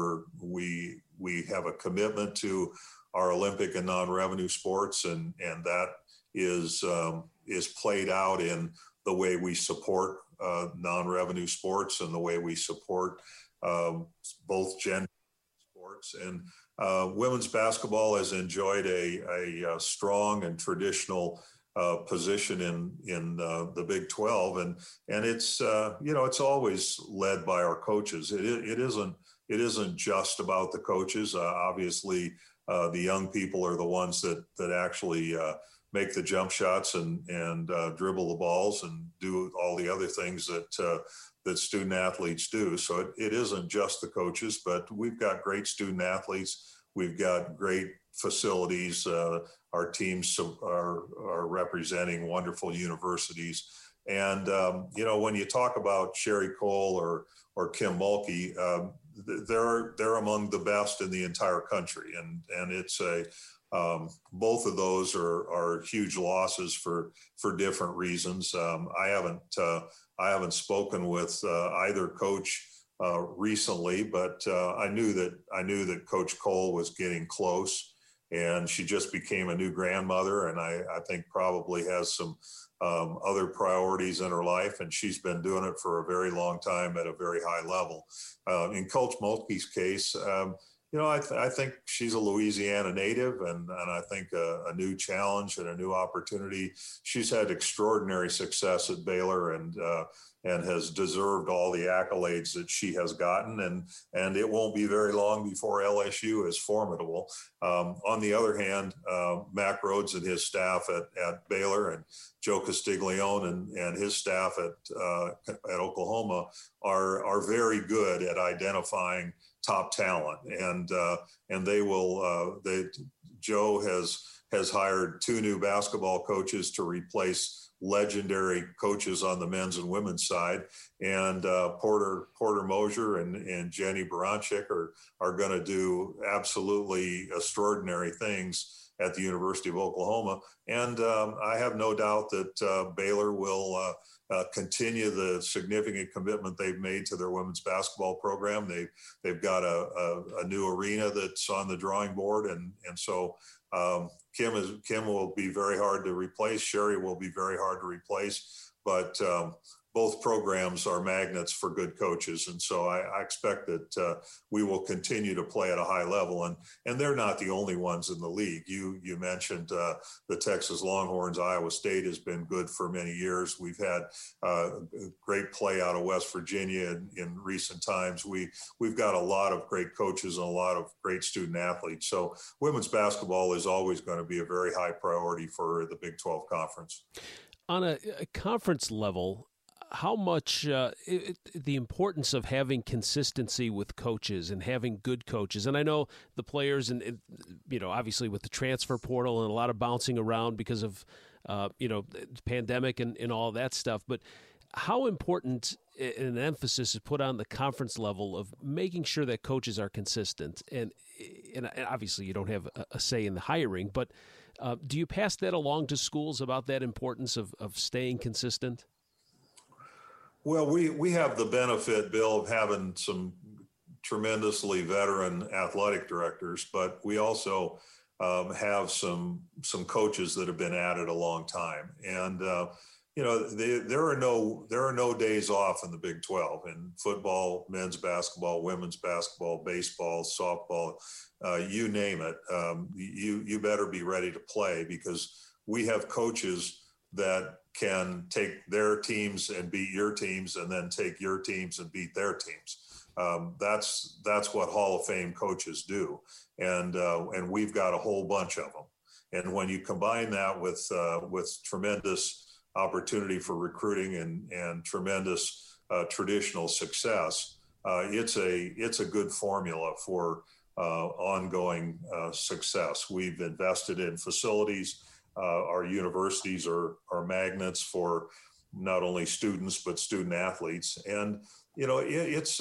We have a commitment to our Olympic and non-revenue sports, and that is played out in the way we support non-revenue sports and the way we support both gender sports. And women's basketball has enjoyed a strong and traditional position in the Big 12, and it's it's always led by our coaches. It isn't just about the coaches. Obviously, the young people are the ones that actually make the jump shots and dribble the balls and do all the other things that student athletes do. So it isn't just the coaches, but we've got great student athletes. We've got great facilities. Our teams are representing wonderful universities. And, when you talk about Sherri Coale or Kim Mulkey, they're among the best in the entire country. And it's a both of those are huge losses for different reasons. I haven't spoken with either coach recently, but I knew that Coach Cole was getting close, and she just became a new grandmother, and I think probably has some other priorities in her life, and she's been doing it for a very long time at a very high level. In Coach Mulkey's case, I think she's a Louisiana native, and I think a new challenge and a new opportunity. She's had extraordinary success at Baylor, and has deserved all the accolades that she has gotten. And it won't be very long before LSU is formidable. On the other hand, Mack Rhoades and his staff at Baylor, and Joe Castiglione and his staff at Oklahoma are very good at identifying top talent, and they will. Joe has hired 2 new basketball coaches to replace legendary coaches on the men's and women's side, and Porter Moser and Jenny Baranczyk are going to do absolutely extraordinary things at the University of Oklahoma, and I have no doubt that Baylor will continue the significant commitment they've made to their women's basketball program. They've got a new arena that's on the drawing board, and so Kim will be very hard to replace. Sherry will be very hard to replace, but both programs are magnets for good coaches. And so I expect that we will continue to play at a high level, and they're not the only ones in the league. You mentioned the Texas Longhorns. Iowa State has been good for many years. We've had great play out of West Virginia in recent times. We've got a lot of great coaches and a lot of great student athletes. So women's basketball is always going to be a very high priority for the Big 12 Conference. On a conference level, how much the importance of having consistency with coaches and having good coaches. And I know the players and obviously with the transfer portal and a lot of bouncing around because of, the pandemic and all that stuff. But how important an emphasis is put on the conference level of making sure that coaches are consistent. And obviously you don't have a say in the hiring, but do you pass that along to schools about that importance of staying consistent? Well, we have the benefit, Bill, of having some tremendously veteran athletic directors, but we also have some coaches that have been at it a long time. And, there are no days off in the Big 12 in football, men's basketball, women's basketball, baseball, softball, you name it. You better be ready to play, because we have coaches that can take their teams and beat your teams, and then take your teams and beat their teams. That's what Hall of Fame coaches do, and we've got a whole bunch of them. And when you combine that with tremendous opportunity for recruiting and tremendous traditional success, it's a good formula for ongoing success. We've invested in facilities. Our universities are magnets for not only students, but student athletes. And, it's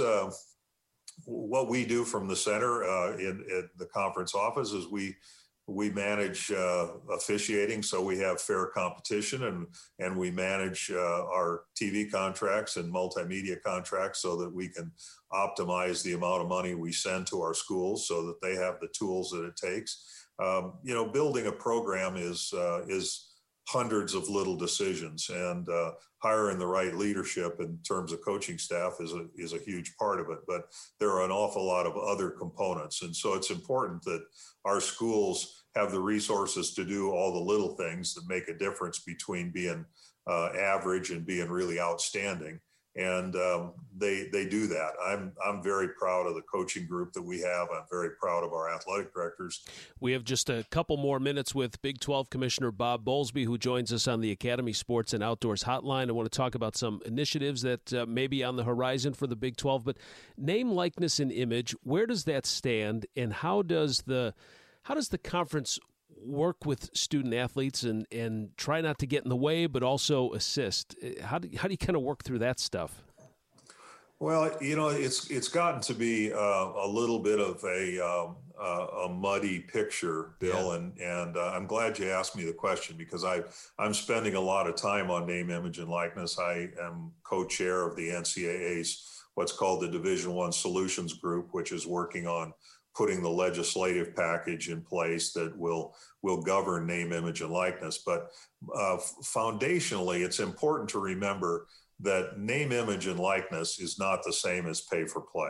what we do from the center in the conference office is we manage officiating, so we have fair competition, and we manage our TV contracts and multimedia contracts so that we can optimize the amount of money we send to our schools so that they have the tools that it takes. Building a program is hundreds of little decisions, and hiring the right leadership in terms of coaching staff is a huge part of it. But there are an awful lot of other components, and so it's important that our schools have the resources to do all the little things that make a difference between being average and being really outstanding. And they do that. I'm very proud of the coaching group that we have. I'm very proud of our athletic directors. We have just a couple more minutes with Big 12 Commissioner Bob Bowlesby, who joins us on the Academy Sports and Outdoors Hotline. I want to talk about some initiatives that may be on the horizon for the Big 12. But name, likeness, and image, where does that stand, and how does the conference work with student athletes and try not to get in the way, but also assist? How do you kind of work through that stuff? Well, it's gotten to be a little bit of a muddy picture, Bill, and I'm glad you asked me the question, because I'm spending a lot of time on name, image, and likeness. I am co-chair of the NCAA's what's called the Division I Solutions Group, which is working on putting the legislative package in place that will govern name, image, and likeness. But foundationally, it's important to remember that name, image, and likeness is not the same as pay for play.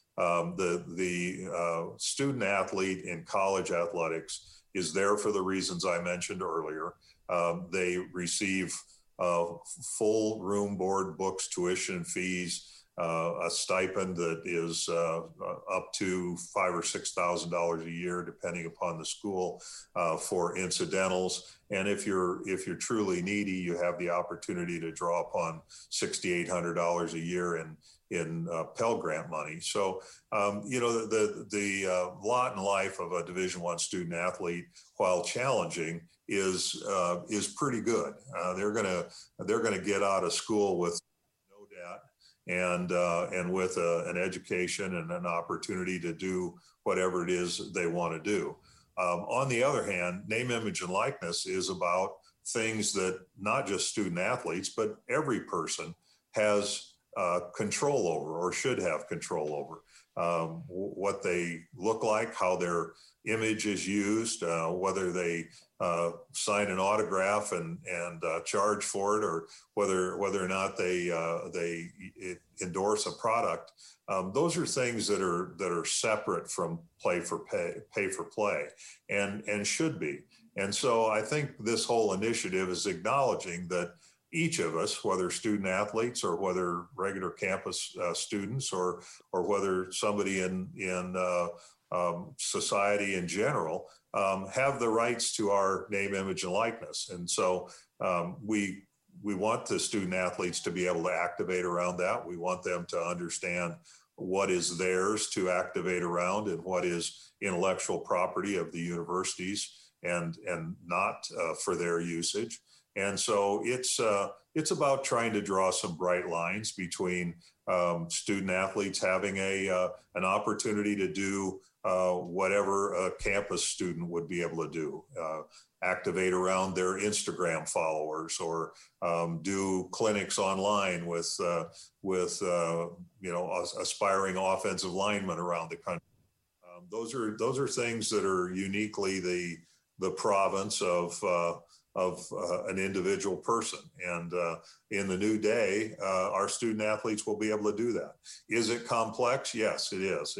The student athlete in college athletics is there for the reasons I mentioned earlier. They receive full room, board, books, tuition, fees, a stipend that is up to $5,000 or $6,000 a year, depending upon the school, for incidentals. And if you're truly needy, you have the opportunity to draw upon $6,800 a year in Pell Grant money. So, the lot in life of a Division I student athlete, while challenging, is pretty good. They're gonna get out of school with no debt and with an education and an opportunity to do whatever it is they want to do. On the other hand, name, image, and likeness is about things that not just student athletes, but every person has control over, or should have control over. What they look like, how their image is used, whether they sign an autograph and charge for it, or whether or not they endorse a product. Those are things that are separate from pay for play, and should be. And so I think this whole initiative is acknowledging that each of us, whether student athletes or whether regular campus students, or whether somebody in society in general, have the rights to our name, image, and likeness. And so we want the student athletes to be able to activate around that. We want them to understand what is theirs to activate around and what is intellectual property of the universities and not for their usage. And so it's about trying to draw some bright lines between student athletes having an opportunity to do whatever a campus student would be able to do, activate around their Instagram followers, or do clinics online with aspiring offensive linemen around the country. Those are things that are uniquely the province of an individual person. And in the new day, our student athletes will be able to do that. Is it complex? Yes, it is.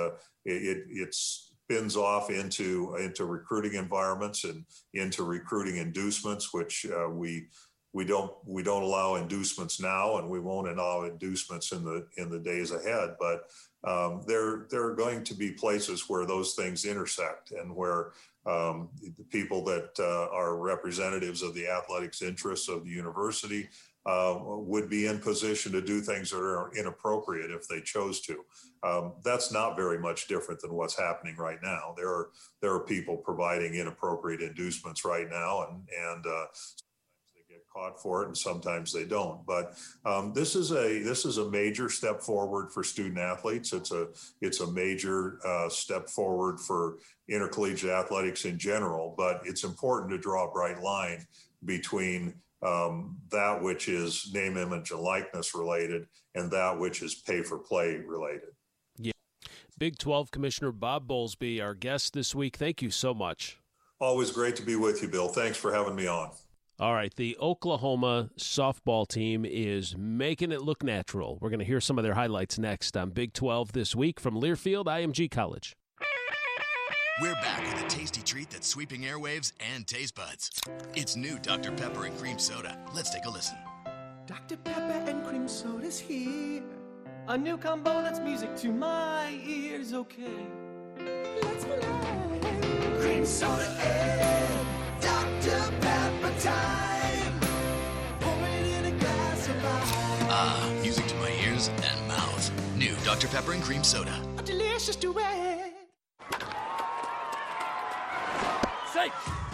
It spins off into recruiting environments and into recruiting inducements, which we don't allow inducements now, and we won't allow inducements in the days ahead. But there are going to be places where those things intersect, and where the people that are representatives of the athletics interests of the university would be in position to do things that are inappropriate if they chose to. That's not very much different than what's happening right now. There are people providing inappropriate inducements right now, and sometimes they get caught for it, and sometimes they don't. But this is a major step forward for student athletes. It's a major step forward for intercollegiate athletics in general. But it's important to draw a bright line between that which is name, image, and likeness related, and that which is pay for play related. Yeah. Big 12 Commissioner Bob Bowlesby, our guest this week. Thank you so much. Always great to be with you, Bill. Thanks for having me on. All right, the Oklahoma softball team is making it look natural. We're going to hear some of their highlights next on Big 12 This Week from Learfield IMG College. We're back with a tasty treat that's sweeping airwaves and taste buds. It's new Dr. Pepper and Cream Soda. Let's take a listen. Dr. Pepper and Cream Soda's here. A new combo that's music to my ears, okay. Let's play. Cream Soda and Dr. Pepper time. Pour it in a glass of ice. Ah, music to my ears and mouth. New Dr. Pepper and Cream Soda. A delicious duet.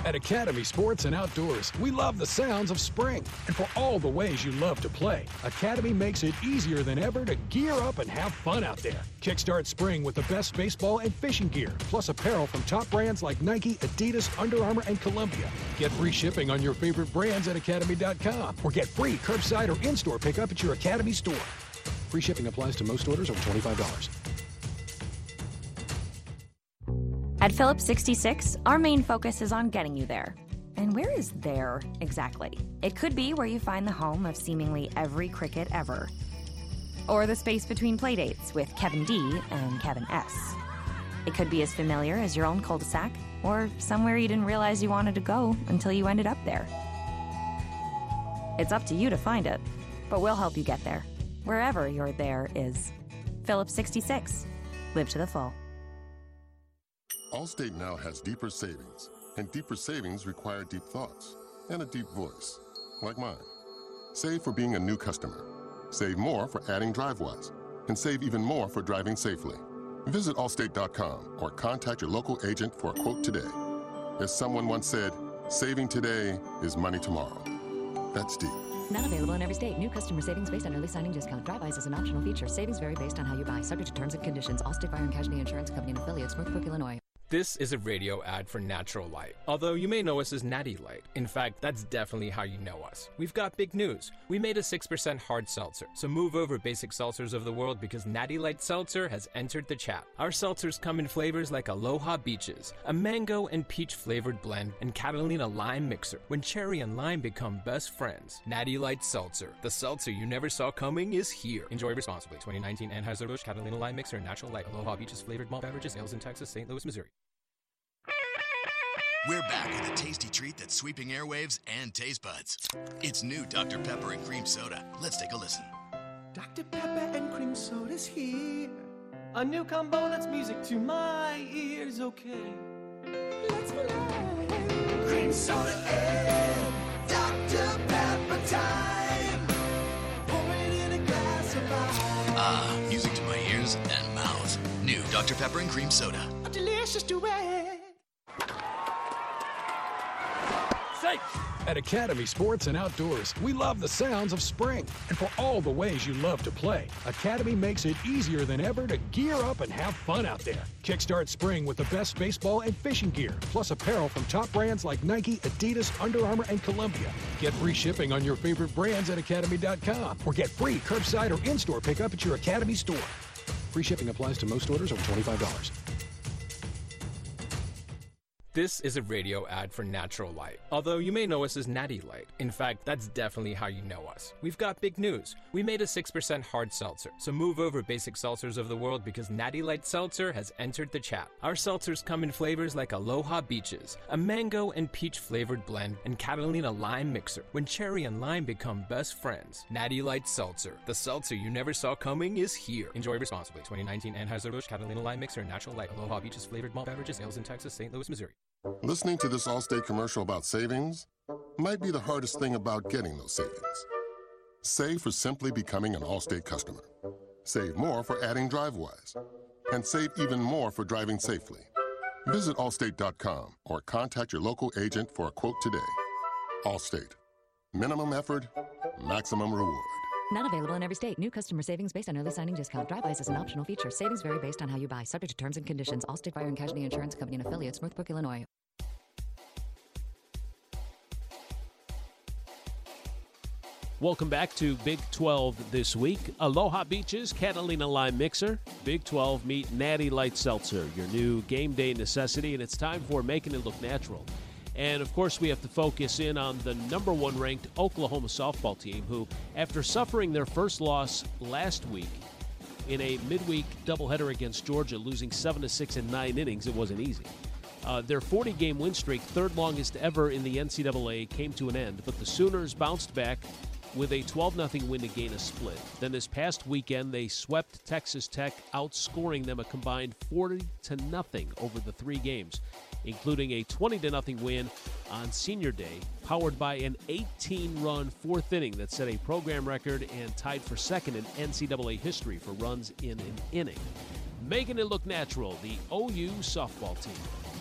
At Academy Sports and Outdoors, we love the sounds of spring. And for all the ways you love to play, Academy makes it easier than ever to gear up and have fun out there. Kickstart spring with the best baseball and fishing gear, plus apparel from top brands like Nike, Adidas, Under Armour, and Columbia. Get free shipping on your favorite brands at Academy.com or get free curbside or in-store pickup at your Academy store. Free shipping applies to most orders over $25. At Phillips 66, our main focus is on getting you there. And where is there exactly? It could be where you find the home of seemingly every cricket ever. Or the space between playdates with Kevin D and Kevin S. It could be as familiar as your own cul-de-sac, or somewhere you didn't realize you wanted to go until you ended up there. It's up to you to find it, but we'll help you get there, wherever your there is. Phillips 66. Live to the full. Allstate now has deeper savings, and deeper savings require deep thoughts and a deep voice, like mine. Save for being a new customer. Save more for adding DriveWise, and save even more for driving safely. Visit Allstate.com or contact your local agent for a quote today. As someone once said, saving today is money tomorrow. That's deep. Not available in every state. New customer savings based on early signing discount. DriveWise is an optional feature. Savings vary based on how you buy. Subject to terms and conditions. Allstate Fire and Casualty Insurance Company and affiliates. Northbrook, Illinois. This is a radio ad for Natural Light. Although you may know us as Natty Light. In fact, that's definitely how you know us. We've got big news. We made a 6% hard seltzer. So move over basic seltzers of the world because Natty Light Seltzer has entered the chat. Our seltzers come in flavors like Aloha Beaches, a mango and peach flavored blend, and Catalina Lime Mixer. When cherry and lime become best friends. Natty Light Seltzer. The seltzer you never saw coming is here. Enjoy responsibly. 2019 Anheuser-Busch Catalina Lime Mixer and Natural Light Aloha Beaches flavored malt beverages. Ales in Texas, St. Louis, Missouri. We're back with a tasty treat that's sweeping airwaves and taste buds. It's new Dr. Pepper and Cream Soda. Let's take a listen. Dr. Pepper and Cream Soda's here. A new combo that's music to my ears, okay. Let's play. Cream Soda and Dr. Pepper time. Pour it in a glass of ice. Ah, music to my ears and mouth. New Dr. Pepper and Cream Soda. A delicious duet. At Academy Sports and Outdoors, we love the sounds of spring. And for all the ways you love to play, Academy makes it easier than ever to gear up and have fun out there. Kickstart spring with the best baseball and fishing gear, plus apparel from top brands like Nike, Adidas, Under Armour, and Columbia. Get free shipping on your favorite brands at Academy.com or get free curbside or in-store pickup at your Academy store. Free shipping applies to most orders over $25. This is a radio ad for Natural Light. Although you may know us as Natty Light. In fact, that's definitely how you know us. We've got big news. We made a 6% hard seltzer. So move over basic seltzers of the world because Natty Light Seltzer has entered the chat. Our seltzers come in flavors like Aloha Beaches, a mango and peach flavored blend, and Catalina Lime Mixer. When cherry and lime become best friends. Natty Light Seltzer. The seltzer you never saw coming is here. Enjoy responsibly. 2019 Anheuser-Busch Catalina Lime Mixer and Natural Light Aloha Beaches flavored malt beverages. Ales in Texas, St. Louis, Missouri. Listening to this Allstate commercial about savings might be the hardest thing about getting those savings. Save for simply becoming an Allstate customer. Save more for adding DriveWise. And save even more for driving safely. Visit Allstate.com or contact your local agent for a quote today. Allstate. Minimum effort, maximum reward. Not available in every state. New customer savings based on early signing discount. DriveWise is an optional feature. Savings vary based on how you buy. Subject to terms and conditions. Allstate Fire and Casualty Insurance Company and affiliates. Northbrook, Illinois. Welcome back to Big 12 this week. Aloha Beaches, Catalina Lime Mixer, Big 12 meet Natty Light Seltzer, your new game day necessity, and it's time for Making It Look Natural. And, of course, we have to focus in on the number one ranked Oklahoma softball team, who, after suffering their first loss last week in a midweek doubleheader against Georgia, losing 7-6 in 9 innings, it wasn't easy. Their 40-game win streak, third longest ever in the NCAA, came to an end, but the Sooners bounced back with a 12-0 win to gain a split. Then this past weekend, they swept Texas Tech, outscoring them a combined 40-0 over the 3 games, including a 20-0 win on Senior Day, powered by an 18-run fourth inning that set a program record and tied for second in NCAA history for runs in an inning. Making it look natural, the OU softball team. She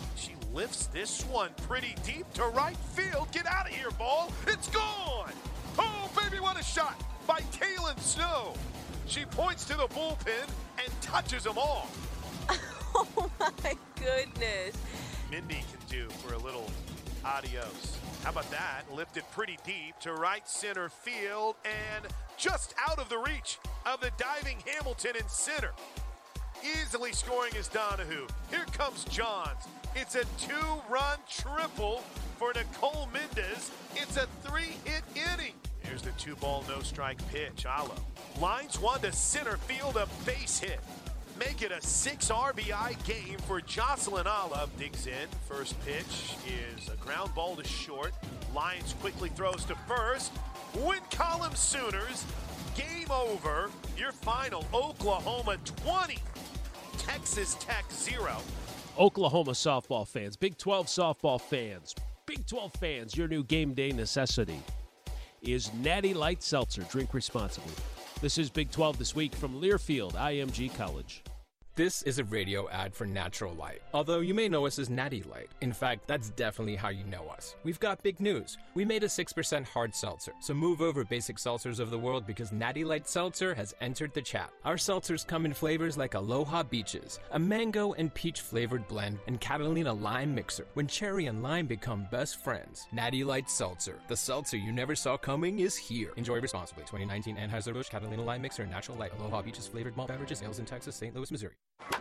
lifts this one pretty deep to right field. Get out of here, ball. It's gone. Oh, baby, what a shot by Kaylin Snow. She points to the bullpen and touches them all. Oh, my goodness. Mindy can do for a little adios. How about that? Lifted pretty deep to right center field and just out of the reach of the diving Hamilton in center. Easily scoring is Donahue. Here comes Johns. It's a 2-run triple for Nicole Mendez. It's a 3-hit inning. Here's the 2-ball, no-strike pitch. Alo lines one to center field, a base hit. Make it a 6 RBI game for Jocelyn Alo. Digs in. First pitch is a ground ball to short. Lyons quickly throws to first. Win column Sooners. Game over. Your final, Oklahoma 20. Texas Tech 0. Oklahoma softball fans, Big 12 softball fans, Big 12 fans, your new game day necessity is Natty Light Seltzer. Drink responsibly. This is Big 12 This Week from Learfield IMG College. This is a radio ad for Natural Light, although you may know us as Natty Light. In fact, that's definitely how you know us. We've got big news. We made a 6% hard seltzer, so move over basic seltzers of the world because Natty Light Seltzer has entered the chat. Our seltzers come in flavors like Aloha Beaches, a mango and peach flavored blend, and Catalina Lime Mixer, when cherry and lime become best friends. Natty Light Seltzer, the seltzer you never saw coming, is here. Enjoy responsibly. 2019 Anheuser-Busch Catalina Lime Mixer, Natural Light, Aloha Beaches flavored malt beverages, ales in Texas, St. Louis, Missouri.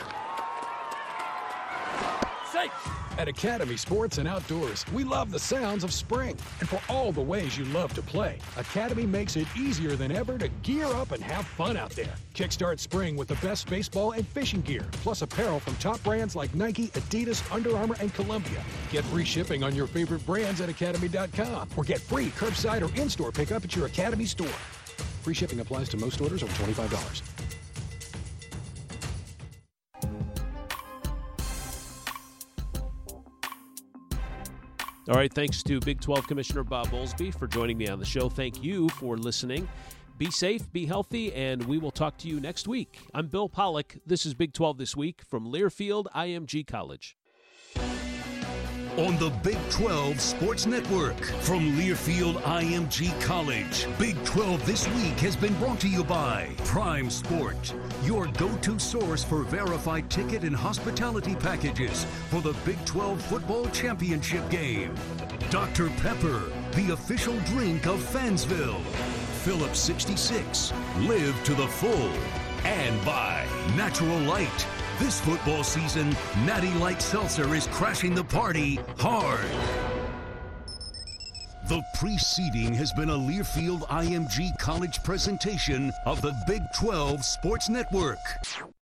Safe. At Academy Sports and Outdoors, we love the sounds of spring. And for all the ways you love to play, Academy makes it easier than ever to gear up and have fun out there. Kickstart spring with the best baseball and fishing gear, plus apparel from top brands like Nike, Adidas, Under Armour, and Columbia. Get free shipping on your favorite brands at Academy.com or get free curbside or in-store pickup at your Academy store. Free shipping applies to most orders over $25. All right, thanks to Big 12 Commissioner Bob Bowlesby for joining me on the show. Thank you for listening. Be safe, be healthy, and we will talk to you next week. I'm Bill Pollock. This is Big 12 This Week from Learfield IMG College. On the Big 12 Sports Network from Learfield IMG College, Big 12 This Week has been brought to you by Prime Sport, your go-to source for verified ticket and hospitality packages for the Big 12 Football Championship game. Dr. Pepper, the official drink of Fansville. Phillips 66, live to the full. And by Natural Light. This football season, Natty Light Seltzer is crashing the party hard. The preceding has been a Learfield IMG College presentation of the Big 12 Sports Network.